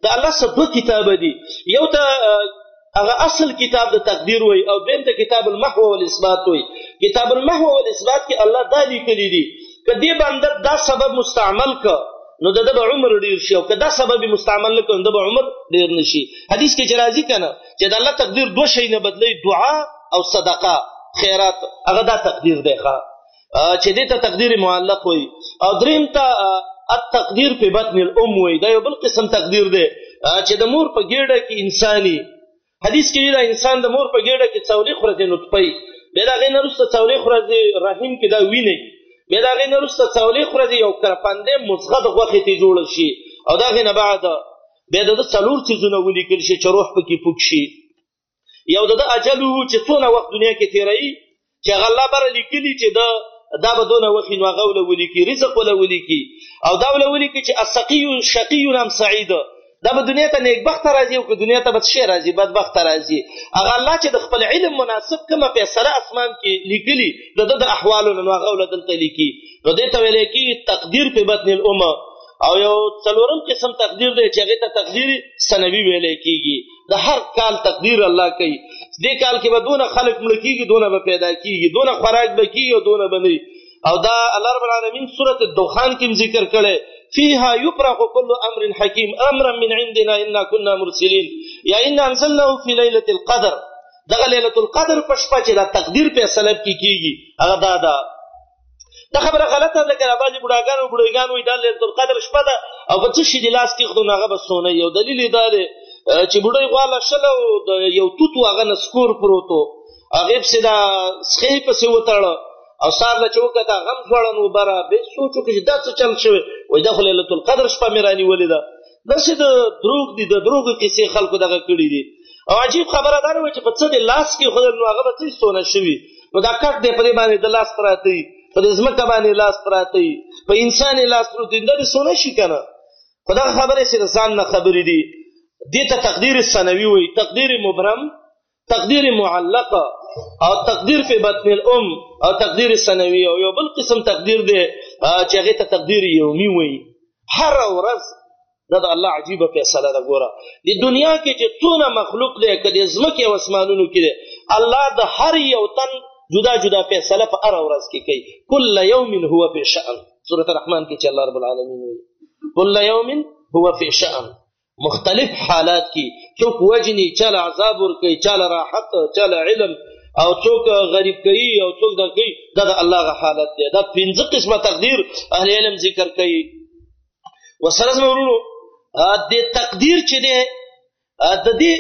د الله څخه دوه کتابه دي، یو ته هغه اصل کتاب د تقدیر وای او دویم ته کتاب المحو والاثبات وای. کتاب المحو والاثبات کې الله دا لیکلي دي که دې بنده دا سبب مستعمل که نو د به عمر ډیر شي، او که دا سبب مستعمل نه کړ نو د به عمر ډیر نشي. حدیث کې چې راځي کنه چې د الله تقدیر دوه شی نه بدلی، دعا او صدقه خیرات، هغه دا تقدیر دی ښه چې دې ته تقدیر معلق وای. او دریم ته التقدیر په بطن الام وای، دا یو بل قسم تقدیر دی چې د مور په ګیډه کې انساني. حدیث کې دا انسان د مور په ګیډه کې 40 ورځې نطفه، بیا د هغې نه وروسته 40 ورځې رحم کې دا وینې، بیا د هغې نه وروسته 40 ورځې یو کرپندې مزغه د غوښې ته جوړه شي، او د هغې نه بعد بیا د ده 4 څیزونه ولیکل شي چې روح پکې پوک شي. یو د ده اجل و چې څونه وخت دنیا کې تېروي، چې هغه الله بره لیکلي چې دا به دونه وخت نو هغه وله ولیکي، رزق وله ولیکي، او دا وله ولیکي چې السقي شقي ام سعید، دا به دنیا ته نیکبخته راځي او که دنیا ته بد شی راځي بدبخته راځي. هغه الله چې د خپل علم مناسب کومه فیصله اسمان کې لیکلي د ده د احوالو نه، نو هغه وله دلته لیکي. نو دې ته ویلی کېږي تقدیر په بطن الامه. او یو څلورم قسم تقدیر دی چې هغې ته تقدیر سنوي ویلی کېږي. د هر کال تقدیر الله کوي، دې کال کې به دونه خلک مړه کېږي، دونه به پیدا کېږي، دونه خوراک به کېږي او دونه به نه. او دا الله رب العالمین سورة الدخان کې ذکر کړی فيها يفرق كل امر حكيم امرا من عندنا انا كنا مرسلين، یا انا انزلناه في ليله القدر. دغه ليله القدر په شپه چې دا تقدیر فیصله کیږي هغه دا خبره غلطه ده که بعضې بوډاګان وایي دا ليله القدر شپه ده او په څه شي دې لاس کېږدو نو هغه به سونه. یو دلیل یې دا دی چې بوډۍ غواله شله او د یو توت و هغه نه سکور پروت و، هغې پسې دا سخۍ پسې وتړه او سهار له چې وکته غم ځوړن وبره بیا سوچ وکړي چې دا څه چل شوی، وایي دا خو لیلة القدر شپه مې رانیولې ده. داسې د دروغ دي، د دروغو کیسې خلکو دغه کړي دي. او عجیب خبره دا نه وایي چې په څه دې لاس کېښودل نو هغه به څه سونه شوي، نو دا کټ دی په دې باندې د لاس پراته وي، په دې ځمکه باندې لاس پراته وي، په انسان یې لاس پروت وي، دا دې سونه شي که نه. خو دغه خبرې چې د ځان نه خبرې دي، دې ته تقدیر سنوي وایي، تقدیر مبرم، تقدیر معلقه او تقدیر فی بطن الام او تقدیر سنوی. او یو بل قسم تقدیر دی چې هغې ته تقدیر یومي وایي. هر ورځ دا د الله عجیبه فیصله ده. ګوره د دنیا کې چې څونه مخلوق دی، که د ځمکې او اسمانونو کې دی، الله د هر یو تن جدا جدا فیصله په هره ورځ کې کوي. کل یوم هو فی شأن، سورة الرحمن کې چې الله رب العالمین وایي کل یوم هو فی شأن. مختلف حالات کې څوک وجني، چاله عذاب ورکوي، چاله راحت، چاله علم، او څوک غریب کوي او څوک دا کوي. دا د الله غ حالت دی. دا 5 قسمه تقدیر اهل علم ذکر کوي. وسره زموږ ورونو د تقدیر چې دی د دې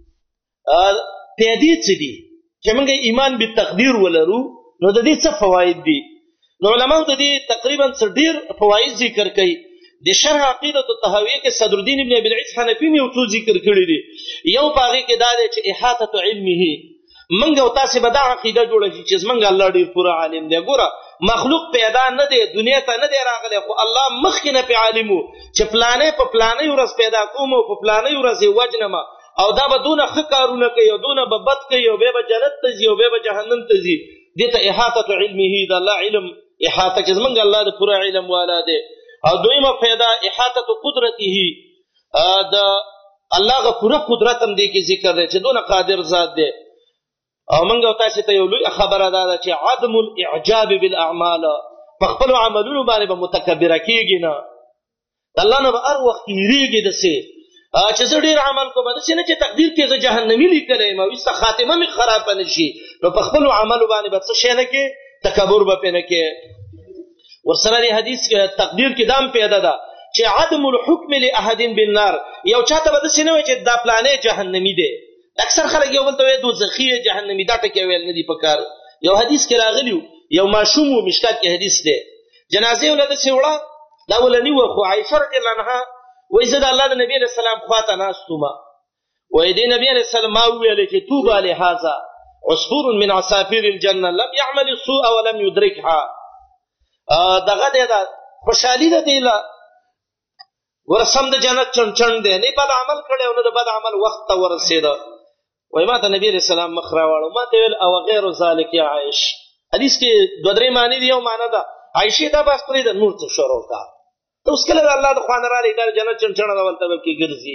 پیدې څه دي چې موږ ایمان به تقدیر ولرو، نو د دې څه فواید دي؟ نو علماء د دې تقریبا څه ډیر فواید ذکر کوي. د شرح عقیدة الطحاویه کې صدر الدین ابن ابي العز حنفي یو څو ذکر کړی دي. یو په هغې کې دا دی چې احاطة علمه، منګ او تاسې به دا عقیده جوړه شي چې زمونږ الله ډېر پوره عالم دی. ګوره مخلوق پیدا نه دی، دنیا ته نه دی راغلی، خو الله مخکې نه پې عالم و چې پلانۍ په پلانۍ ورځ پیدا کوم او په پلانۍ ورځ یې وجنمه، او دا به دونه ښه کارونه کوي او دونه به بد کوي او بیا به جنت ته ځي او بیا به جهنم ته ځي. دې ته احاطة علمه، د الله علم احاطه چې زمونږ الله د پوره علم والا دی. او دویمه پیدا احاطة قدرته، د الله غ پوره قدرت هم دې کې ذکر دی چې دونه قادر ذات دی. او موږ تاسو ته یو لوی خبره ده چې عدم الاعجاب بالاعمال، په خپل عملونو باندې به متکبره کېږي نه، الله نه به هر وخت یېرېږي داسې چې زه ډېر عمل کوم، داسې نه چې تقدیر کې زه جهنمي لیکلی یم او وروسته خاتمه مې خرابه نه شي. نو په خپلو عملو باندې به څه شی نه کې، تکبر به پرې نه کې. ورسره د حدیث تقدیر کې دا هم پیدا ده چې عدم الحکم لاحد بالنار، یو چاته به داسې نه وایي چې دا پلانې جهنمي دی. اکثر خلک یو بل ته وایي دوزخي جهنمي، دا ټکي ویل نه دي پکار. یو حدیث کې راغلی و، یو ماشوم و، مشکات کې حدیث دی، جنازې وله داسې وړه، دا ولني وه، خو عایشه رضی الله عنها وایي زه د الله د نبي علیه السلام خواته ناست وم، وایي دې نبي علیه السلام ما وویلې چې طوبی لهذا عصفور من عصافیر الجنه لم يعمل السوء ولم يدرکها. دغه دی دا خوشحالي ده دی له ورسم د جنت چڼچڼ دی، نه بد عمل کړی او نه د بد عمل وخت ته ورسېده. وایي ما ته نبي علیه السلام مخ راواړو، ما ته ویل او غیر ذلک یا عایش. حدیث کې 2-3 معنی دي. یو معنی ده عایشې دا بس پرېږده نور څه شروع کا، ته اوس کله د الله د خوا نه راغلی دا جنت چڼچڼه ده ولته به کې ګرځي،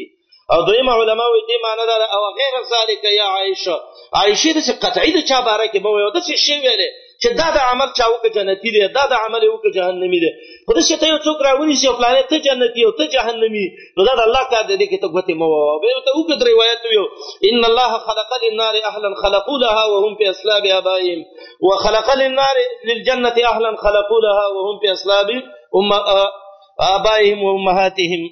او دویمه علما وایي دې معنی دا او غیر ذلک یا عائشه داسې قطعي د چا باره کې به وایي او داسې شی ویلې چې دا د عمل چا وکړه جنتي دی دا د عمل یې وکړه جهنمي دی خو داسې ته یو څوک راونیسي او فلانې ته جنتي او ته جهنمي نو دا د الله کار دی دې کې ته ګوتې مه ووهه بیا ورته وکړه روایت ویو ان الله خلق للنار اهلا خلقوا لها وهم في اصلاب ابائهم وخلق للجنه اهلا خلقوا لها وهم في اصلاب آبائهم وامهاتهم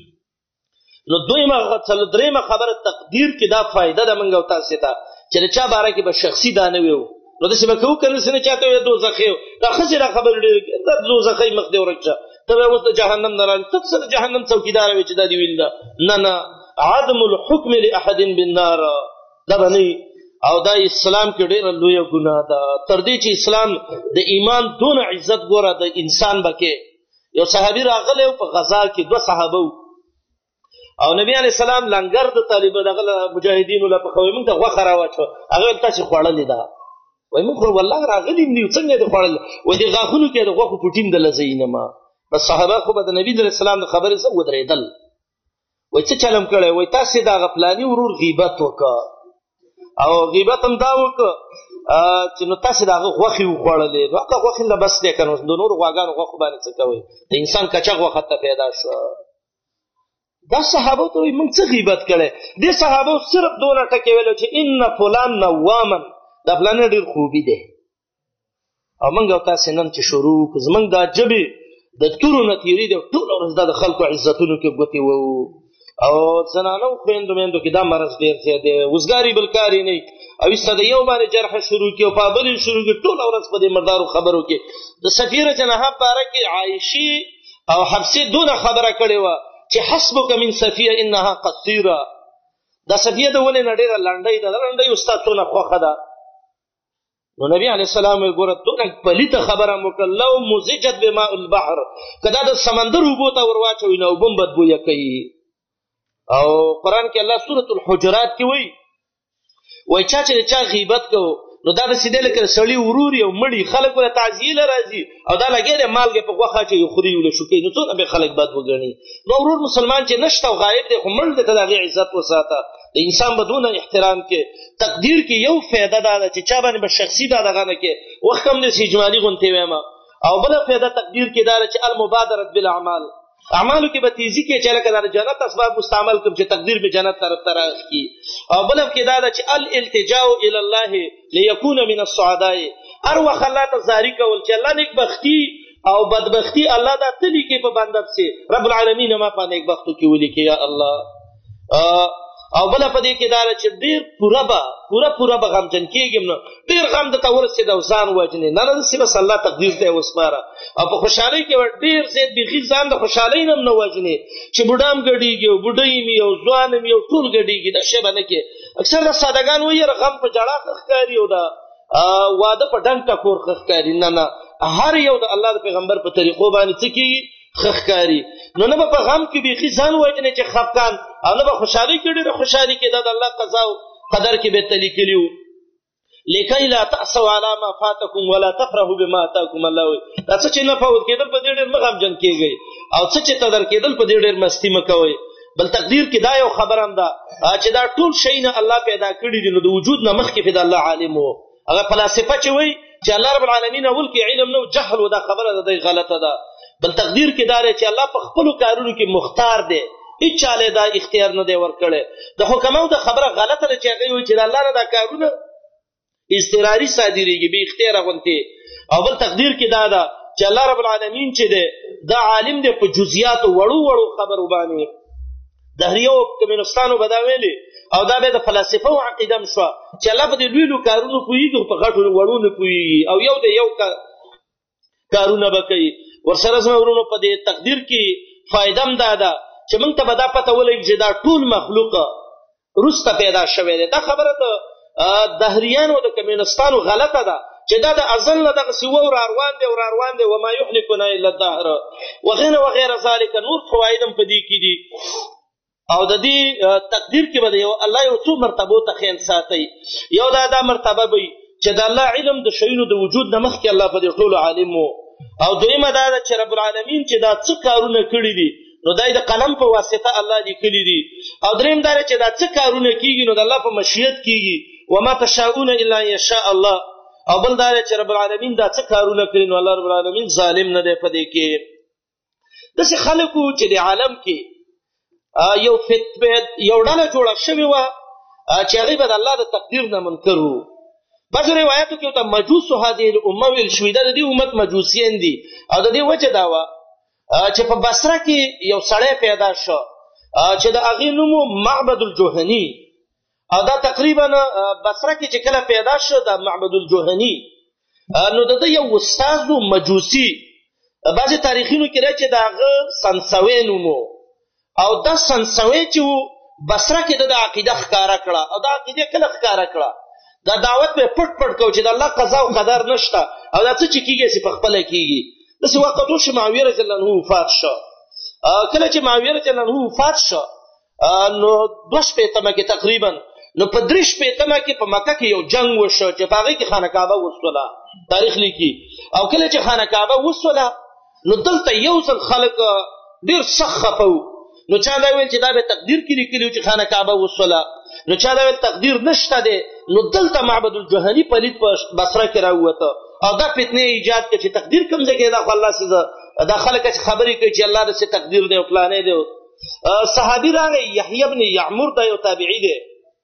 نو دریمه خبره تقدیر کې دا فائدہ ده منګو تاسو ته چې چا باره کې به شخصي دا نه ویو نو داسې به کوو کنه څنګه چاته وي دوزخي دا ښځې را خبرې ډېرې کوي دا دوزخي مخ دې ورک شه ته به اوس د جهنم نه راغلې ته څه د جهنم څوکیدار وې چې دا دې ویل ده نه عدم الحکم لاحد بالنار دا به نه او دا اسلام کې ډېره لویه ګناه ده تر دې چې اسلام د ایمان دونه عزت ګوره د انسان بکې یو صحابي راغلی په غزا کې 2 صحابه او نبی علیہ السلام لنګر د طالبانو دغه مجاهدینو لا په خوي موږ ته غوخه راوچو هغه تاسو خوړلې ده وای موږ والله راغلي نیو څنګه دې خوړل و دې غاخونو کې د غوخه پټیم د لزینما بس صحابه خو به د نبی علیہ السلام د خبرې څه ودرېدل وای څه چلم کړي وای تاسو دا غفلانی ورور غیبت وکړه او غیبت هم دا وکړه چې نو تاسو دا غوخه خوړلې نو هغه غوخه نه بس دې کنه د نور غواګانو غوخه باندې څه کوي د انسان کچا غوخه ته پیدا شو دا صحابه ته موږ څه غیبت کړي دې صحابه صرف دوه ټکي ویل چې ان فلان نوامن دا فلان ډیر خوبي دی او موږ تاسو نن چې شروع زمنګ دا جبي د تورو نتیری دی ټول ورځ د خلکو عزتونو کې ګوتی وو او زنانو خويندو مندو کې دا مرز ډیر څه دی وزګاری بلکاری نه او ایسته یو باندې جرح شروع کیو پابل شروع کی ټول ورځ په دې مردارو خبرو کې د سفیره جنها بارکه عائشی او حفصه دونه خبره کړې و چې حسبک من صفیه انها قصيره دا صفیه د ولې نډیره لنډۍ ده لنډۍ استادونه خوخه ده نو نبی علیہ السلام ګوره دونه پلیته خبره مکلو مزجت بماء البحر کدا د سمندر وبو ته ورواچوي نو بم بدبویا کوي او قران کې الله سورۃ الحجرات کې وای چا غیبت کو نو دا د سیدل کړه سړی وروري او مړی خلک له تعزیل راځي او دا لګیره مالګه په غوخه چې خوري ول شو کې نو څو به خلک بد وګڼي نو ورور مسلمان چې نشته او غایب دی خو مړ د تدغه عزت وساته د انسان بدون احترام کې تقدیر کې یو فائدہ ده چې چا باندې به شخصي دا دغه نه کې وخت هم د اجمالی غونته وایم او بل فائدہ تقدیر کې دا چې المبادره بالاعمال اعمالو کې به تیزی کې چې لکه د جنت اسباب مستعمل کوم چې تقدیر به جنت طرف تراخ کی او بل کې دا چې الالتجاء الى الله ليكون من السعداء اروا خلات زاری کول چې الله نیک بختی او بدبختی الله دا تلی کې په بندب سي رب العالمین ما په نیک بختو کې ولي کې یا الله او بل په دې کې دا چې ډیر پورا به غمجن کېږم نو ډیر غم د تور سي د وسان وجنه نه نه سي بس الله تقدیر ته وسپاره او په خوشحالي کې ډیر زیات بيخي ځان د خوشحالي نم نه وجنه چې بډام غډيږي او بډای می او ځوان می او ټول غډيږي د شی باندې کې اکثر د سادهګان وایي غم په جړه ښکاری او دا واده په ډنګ ټکور ښکاری نه هر یو د الله د پیغمبر په طریقو باندې څه کی خخکاری نو نه په غم کې بيخي ځان وجنه چې خفقان او نه په خوشحالي کې ډېر خوشحالي کې د الله قضا او قدر کې به تلی کلیو لکای لا تاسوا علی ما فاتکم ولا تفرحوا بما اتاکم الله دا څه چې نه فوت کېدل په دې ډېر مغم جن کېږي او څه چې تدر کېدل په دې ډېر مستی مکوي بل تقدیر کې دا یو خبره هم ده چې دا ټول شی نه الله پیدا کړی دي نو د وجود نه مخکې په الله عالم وو هغه فلسفه چې وای چې الله رب العالمین اول کې علم نو جهل ودا خبره ده غلطه ده بل تقدیر کې دا چې الله په خپل کارونو کې مختار دی هیڅ چاله دا اختیار نه دی ورکړي د حکمو د خبره غلطه ده چې هغه وایي چې الله نه دا کارونه استراری صادریږي به اختیار غونته او بل تقدیر کې دا ده چې الله رب العالمین چې دی دا عالم دی په جزئیات وړو خبر وبانی دهریو کمنستانو بداویلی او دا به د فلسفه او عقیده مشو چې الله په دې لویلو کارونو پویږي په غټو وړونو پویږي او یو د یو کارونه بکې ورسره زمورونو په دې تقدیر کې فائدم ده چې موږ ته به دا پته ولګي چې دا ټول مخلوق رسته پیدا شوی دی دا خبره ده دهریانو د کمونستانو غلطه ده چې دا د ازل نه دغه سی و روان دي و ما يحلكنا الا الدهر وغير ذلك نور فوائدم په دې کې دي او د دې تقدیر کې به یو الله یو څو مرتبه ته خیال ساتي یو دا مرتبه وي چې د الله علم د شیونو د وجود نه مخکې الله په دې ټولو عالم او دویمه دا چې رب العالمین چې دا څه کارونه کړی دي نو دا د قلم په واسطه الله لیکلي دي. او دریم دا چې دا څه کارونه کیږي نو د الله په مشیت کیږي. وما تشاؤون الا ان یشاء الله. او بل دا چې رب العالمین دا څه کارونه کوي نو الله رب العالمین ظالم نه دی په دې کې. داسې خلکو چې د عالم کې یو ډله جوړه شوې وه چې هغوی به د الله د تقدیر نه منکر وو. بعضو روایاتو کې ورته مجوس هذه الامه ویل شوي. دا د دې امت مجوسیان دي. او د دې وجه دا وه چې په بصره کې یو سړی پیدا شو چې د هغې نوم معبد الجهني. او دا تقریبا بصره کې چې کله پیدا شو دا معبد الجهني نو د ده یو استاذ مجوسي. بعضې تاریخینو کې راځي چې د هغه سنسوی نوم و. او دا سنسوی چې و بصره کې د عقیده ښکاره کړه. او دا عقیده کله ښکاره کړه؟ دا دعوت به پټ پټ کو چې د الله قضا او قدر نشته او دا څه چې کېږي چې په خپله کېږي. داسې وخت و چې معاویه رضی الله عنه وفات شو. کله چې معاویه رضی الله عنه وفات شو نو 2 کې تقریبا نو په 3 کې په مکه کې یو جنگ وشو چې په هغې کې خانه کعبه وسوله. تاریخ لیکي. او کله چې خانه کعبه وسوله نو دلته یو ځل خلک ډېر سخت خفه وو. نو چا دا ویل چې دا به تقدیر کې لیکلي چې خانه کعبه وسوله. نو چا دا ویل تقدیر نشته دی. نو دلته معبد الجهني پلید په بصره کې راووته او دا فتنې ایجاد کړه چې تقدیر کوم ځای کې دا خو الله سي دا خلک چې خبرې کوي چې الله داسې تقدیر دی او فلانی دی. صحابي راغی یحیی بن یعمر دا یو تابعي دی.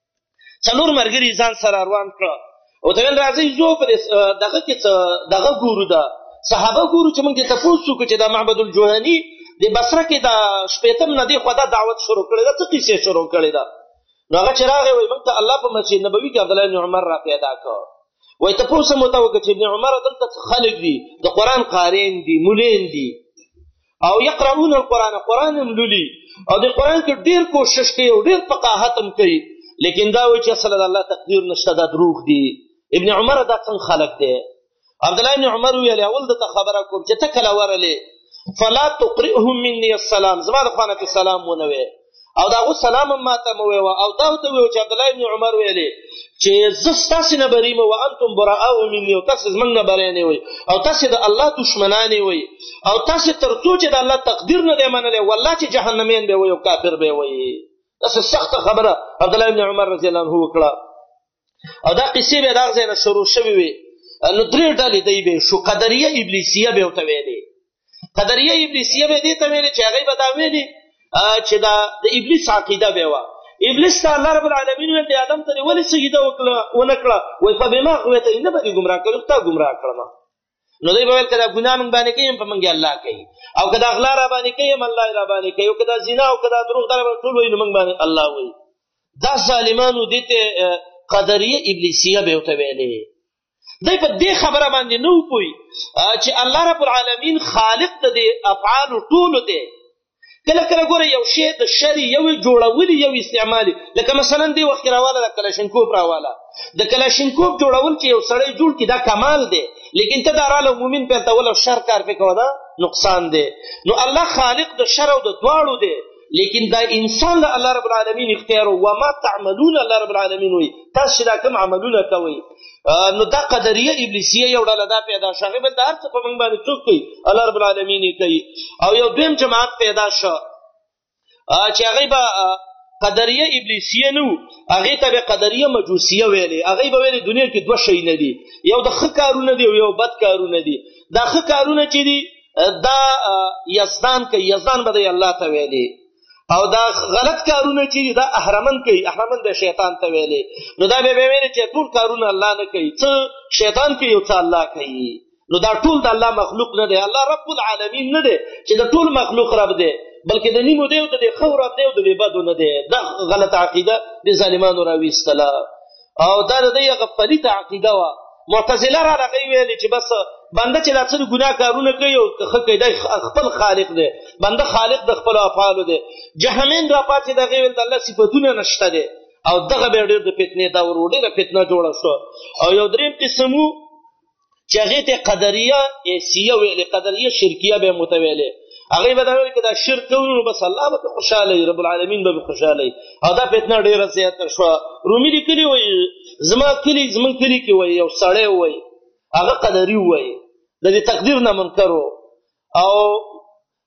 4 ملګري ځان سره روان کړه او ته ویل راځئ ځو په دغه کې دغه ګورو ده صحابه ګورو چې موږ دې تپوس وکړو چې دا معبد الجهني د بصره کې دا 80 نه دی خو دا دعوت شروع کړې ده. څه قیسې شروع کړې ده؟ نو هغه چې راغی وایي موږ ته الله په مسجد نبوي کې عبدالله بن عمر را پیدا کړ. وایي تپوس مو ته وکړه چې ابن عمر دلته خلک دي د قرآن قارین دي مولین دي او یقرؤون القرآن قرآن هم لولي او د قرآن کې ډېر کوشش کوي او ډېر فقاهت هم کوي لیکن دا وایي چې اصل د الله تقدیر نشته دا دروغ دي. ابن عمر دا څنګه خلک دی؟ عبدالله بن عمر ویل اول دته خبره کوم چې ته کله ورلې فلا تقرئهم مني السلام زما د خوانه سلام ونه وي او دا غو سلام ماته مو وي او دا ته وي چې عبدالله بن عمر ویلې چې زستاس نه بریم او انتم براء مني او تاسو زمنګ نه برې نه وي او تاسو د الله دشمنان وي او تاسو ترڅو چې د الله تقدیر نه دی منلې والله چې جهنمین به وي او کافر به وي. دا سخت خبره عبدالله بن عمر رضی الله عنه وکړه. او دا قصې به دا ځای نه شروع شوې وي. نو 3 ډلې دی به شو. قدریه ابلیسیه به ورته ویلې. قدریه ابلیسیه به دې ته ویلې چې هغوی به دا ویلې چې دا د ابلیس عقیده به وه. ابلیس ته الله رب العالمین ویل د آدم ته دې ولې سجده ونه کړه؟ وایي فبما غویتنی به دې ګمراه کړو تا ګمراه کړم. نو دوی به ویل که دا ګناه موږ باندې کوي په موږ الله کوي او که دا غلا را باندې کوي هم الله را باندې کوي او که دا زنا او که دا دروغ دا ټول وایي نو موږ باندې الله وایي. دا ظالمانو دې ته قدریه ابلیسیه به ورته ویلې. دی په دې خبره باندې نه و پوهي چې الله رب العالمین خالق د دې افعالو ټولو دی. کله کله ګوره یو شی د شر یو جوړولي یو استعمالي لکه مثلا دې وخت کې راواله د کلاشینکوف راواله د کلاشینکوف جوړول چې یو سړی جوړ کړي دا کمال دی لیکن ته دا راله مومن پرتول او شر کار پې کوه دا نقصان دی. نو الله خالق د شر او د دواړو دی لیکن دا انسان له الله رب العالمین اختیار وما تعملون الله رب العالمین وایي تاسو دا کوم عملونه کوئ. نو دا قدریه ابلیسیه یو ډله دا پیدا شو. هغې بل د هر څه په موږ باندې څوک کوي الله رب العالمین یې کوي. او یو دویم جماعت پیدا شو چې هغوی به قدریه ابلیسیه نه وو هغې ته به قدریه مجوسیه ویلې. هغوی به ویلې دنیا کې 2 شیونه دي یو د ښه کارونه دي او یو بد کارونه دي. دا ښه کارونه چې دي دا یزدان کوي یزدان به دی الله ته ویلې او دا غلط کارونه چې دا احرمن کوي احرمن د شیطان ته ویلې. نو دا به ویلې چې ټول کارونه الله نه کوي څه شیطان کوي او څه الله کوي. نو دا ټول د الله مخلوق نه دی. الله رب العالمین نه دی چې د ټول مخلوق رب دی بلکې د نیمو دی او د ښو رب دی او د بدو نه دی. دا غلط عقیده د ظالمانو راویستله او دا د دې هغه پلیته عقیده وه. معتزله را راغی ویلې چې بس بنده چې دا څه د ګناه کارونه کوي او ښه کوي دی خپل خالق دی بنده خالق د خپلو افعالو دی. جهمین را پاتې د هغې ویل د الله صفتونه نشته دی او دغه به ډېر د فتنې دور و ډېره فتنه جوړه شوه. او یو دریم قسم و چې هغې ته قدریه ایسیه ویلې قدریه شرکیه به یې ورته ویلې. هغوی به دا ویل که دا شرک کوو نو بس الله به پرې خوشحاله وي رب العالمین به پرې خوشحاله وي او دا فتنه ډېره زیاته شوه. رومي لیکلي وایي زموږ کلي کې وایي یو سړی وایي هغه قدري وایي د دې تقدیر نه منکر و او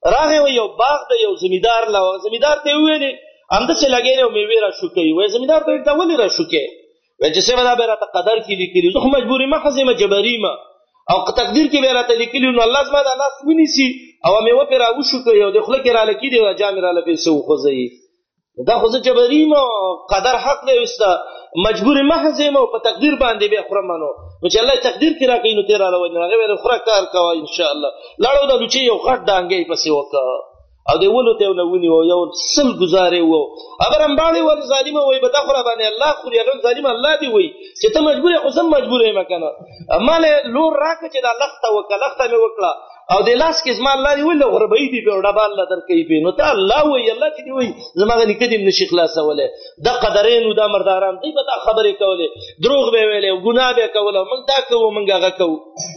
راغی و یو باغ د یو زمیندار له زمیندار ته ویلې همداسې لګېدی او میوې را شوکوي وایي زمیندار ته ته ولې را شوکې وایي چې صاحب دا به راته قدر کې لیکلي زه خو مجبور محض یم جبري یم او تقدیر کې به راته لیکلي نو الله زما دا لاس ونیسي او میوه پرې را وشوکوي او د خوله کې راله کېږدي او جام یې راله پسې وخوځوي دا خو زه جبري یم قدر حق دی وسته مجبور محض یم او په تقدیر باندې بیا خورم نو چې الله تقدیر کې راکوي نو تې راله وایي نو هغې ویل خوره کار کوه انشاءالله لاړو دا لوچې یو غټ ډانګه یې پسې وکړه او د ولو ته یو نه ونیو یو سل ګزارې و ابر امباړې ولې ظالمه وایي به دا خو را باندې الله خوري هغه ظالم الله دې وایي چې ته مجبور یې خو زه مجبور یم که نه ما له لور راکړه چې دا لخته وکړه لخته مې وکړه او د لاس کې زما الله دې ویل غربۍ دي پې او ډبال له درکوي پې نو ته الله وایي الله چې دې وایي زما هغه نیکه دې هم نشي خلاصولی دا قدرین دا مرداران دوی به دا خبرې کولې دروغ به یې ویلې او ګناه به یې کوله موږ دا کوو موږ هغه کوو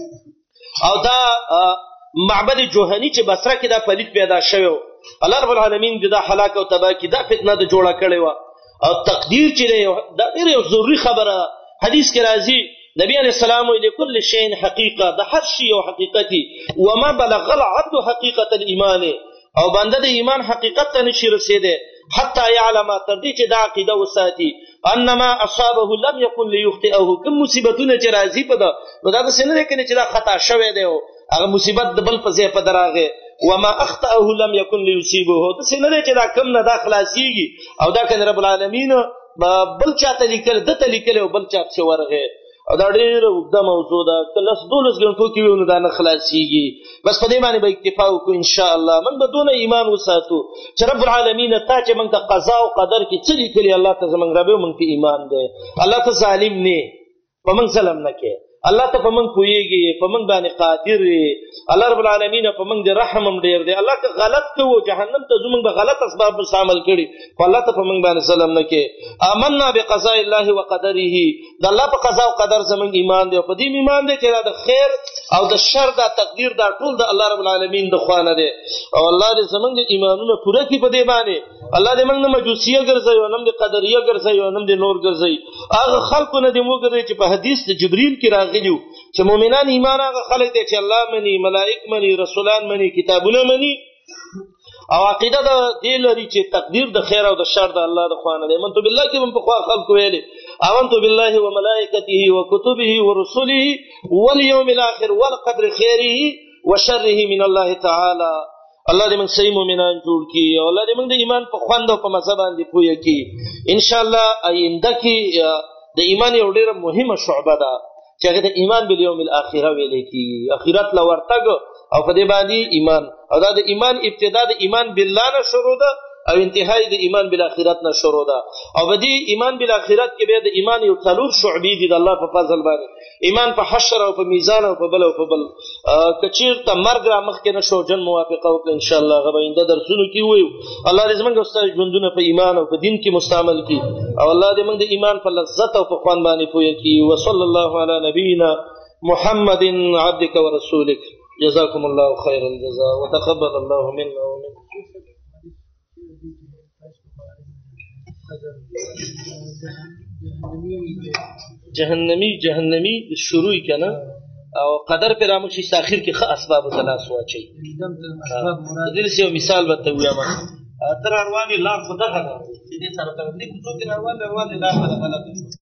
او دا معبد جوهني چې بصره کې دا پلید پیدا شوی و الله رب العالمین دې دا هلاک او تباه کړي دا فتنه د جوړه کړې وه او تقدیر چې دی دا ډېر یو ضروري خبره حدیث کې راځي نبی علیہ السلام ویل لكل شيء حقیقه د هر شي یو حقیقتي وما بلغ العبد حقیقت الايمان او بنده د ایمان حقیقت ته نشي رسیدی حتی یعلم تر دې چې دا عقیده وساتي انما اصابه لم يكن ليخطئه کوم مصیبتونه چې راځي په ده نو دا داسې نه دی کنې چې دا خطا شوی دی هغه مصیبت د بل په ځای په ده راغی وما اخطأه لم يكن ليصيبه داسې نه دی چې دا کم نه دا خلاصېږي او دا کنې رب العالمین بل چاته لیکل ده ته لیکلی او بل چا پسې ورغی او دا ډېره اوږده موضوع ده که 10-12 ګنټو کې وي نو دا نه خلاصېږي بس په دې باندې به اکتفا وکړو انشاءالله موږ به دونه ایمان وساتو چې رب العالمین تا چې موږ ته قضا او قدر کې څه لیکلي الله ته زموږ رب یو موږ ته ایمان دی الله ته ظالم نه په موږ ظلم نه کوې الله ته په موږ پوهېږي په موږ باندې قادر یې الله رب العالمین په موږ د رحم هم ډېر دی الله که غلط کوو جهنم ته ځو موږ به غلط اسباب ورسره عمل کړي خو الله ته په موږ باندې ظلم نه کوې آمنا بقضاء الله وقدره د الله په قضا او قدر زموږ ایمان دی او په دې ایمان دی چې دا د خیر او د شر دا تقدیر دا ټول د الله رب العالمین د خوا نه دی او الله دې زموږ ایمانونه پوره کړي په دې باندې الله دې موږ نه مجوسیه ګرځوي او نه دې قدریه ګرځوي او نه دې نور ګرځوي هغه خلکو نه دې وګرځوي چې په حدیث د جبریل کې راغلي چې مؤمنان ایمان هغه خلک دی چې الله مني ملائک مني رسولان مني کتابونه مني او عقیده د دې لري چې تقدیر د خیر او د شر د الله د خوا نه دی آمنت بالله کې هم پخوا خلکو ویلې آمنت بالله وملائکته وکتبه ورسله والیوم الاخر والقدر خیره وشره من الله تعالی الله دې موږ صحیح مؤمنان جوړ کړي او الله دې موږ د ایمان په خوند او په مزه باندې پوهه کړي انشاءالله آینده کې د ایمان یو ډېره مهمه شعبه ده چې هغه د ایمان بالیوم الاخره ویل کېږي اخرت له ورتګ او په دې باندې ایمان او دا د ایمان ابتدا د ایمان بالله نه شروع ده او انتهای د ایمان بالاخرت نه شروع ده او په دې ایمان بالاخرت کې بیا د ایمان یو څلور شعبې دي د الله په فضل باندې ایمان په حشر او په میزان او په بل او په بل که چېرته مرګ را مخکې نه شو جن موافقه وکړه انشاءالله هغه به آینده درسونو کې ووایو الله دې زموږ او ستاسو ژوندونه په ایمان او په دین کې مستعمل کړي او الله دې موږ د ایمان په لذت او په خوند باندې پوهه کړي وصلی الله علی نبینا محمد عبدک ورسولک جزاكم الله خير الجزاء وتقبل الله منا ومنكم جهنمی شروع کنا او قدر پر رامشي اخر کې خاص اسباب تلاش واچي دې څه مثال به ته وایم تر ارواني لار خدای چې دې سره ته دې کوڅو کې اروان لار غلط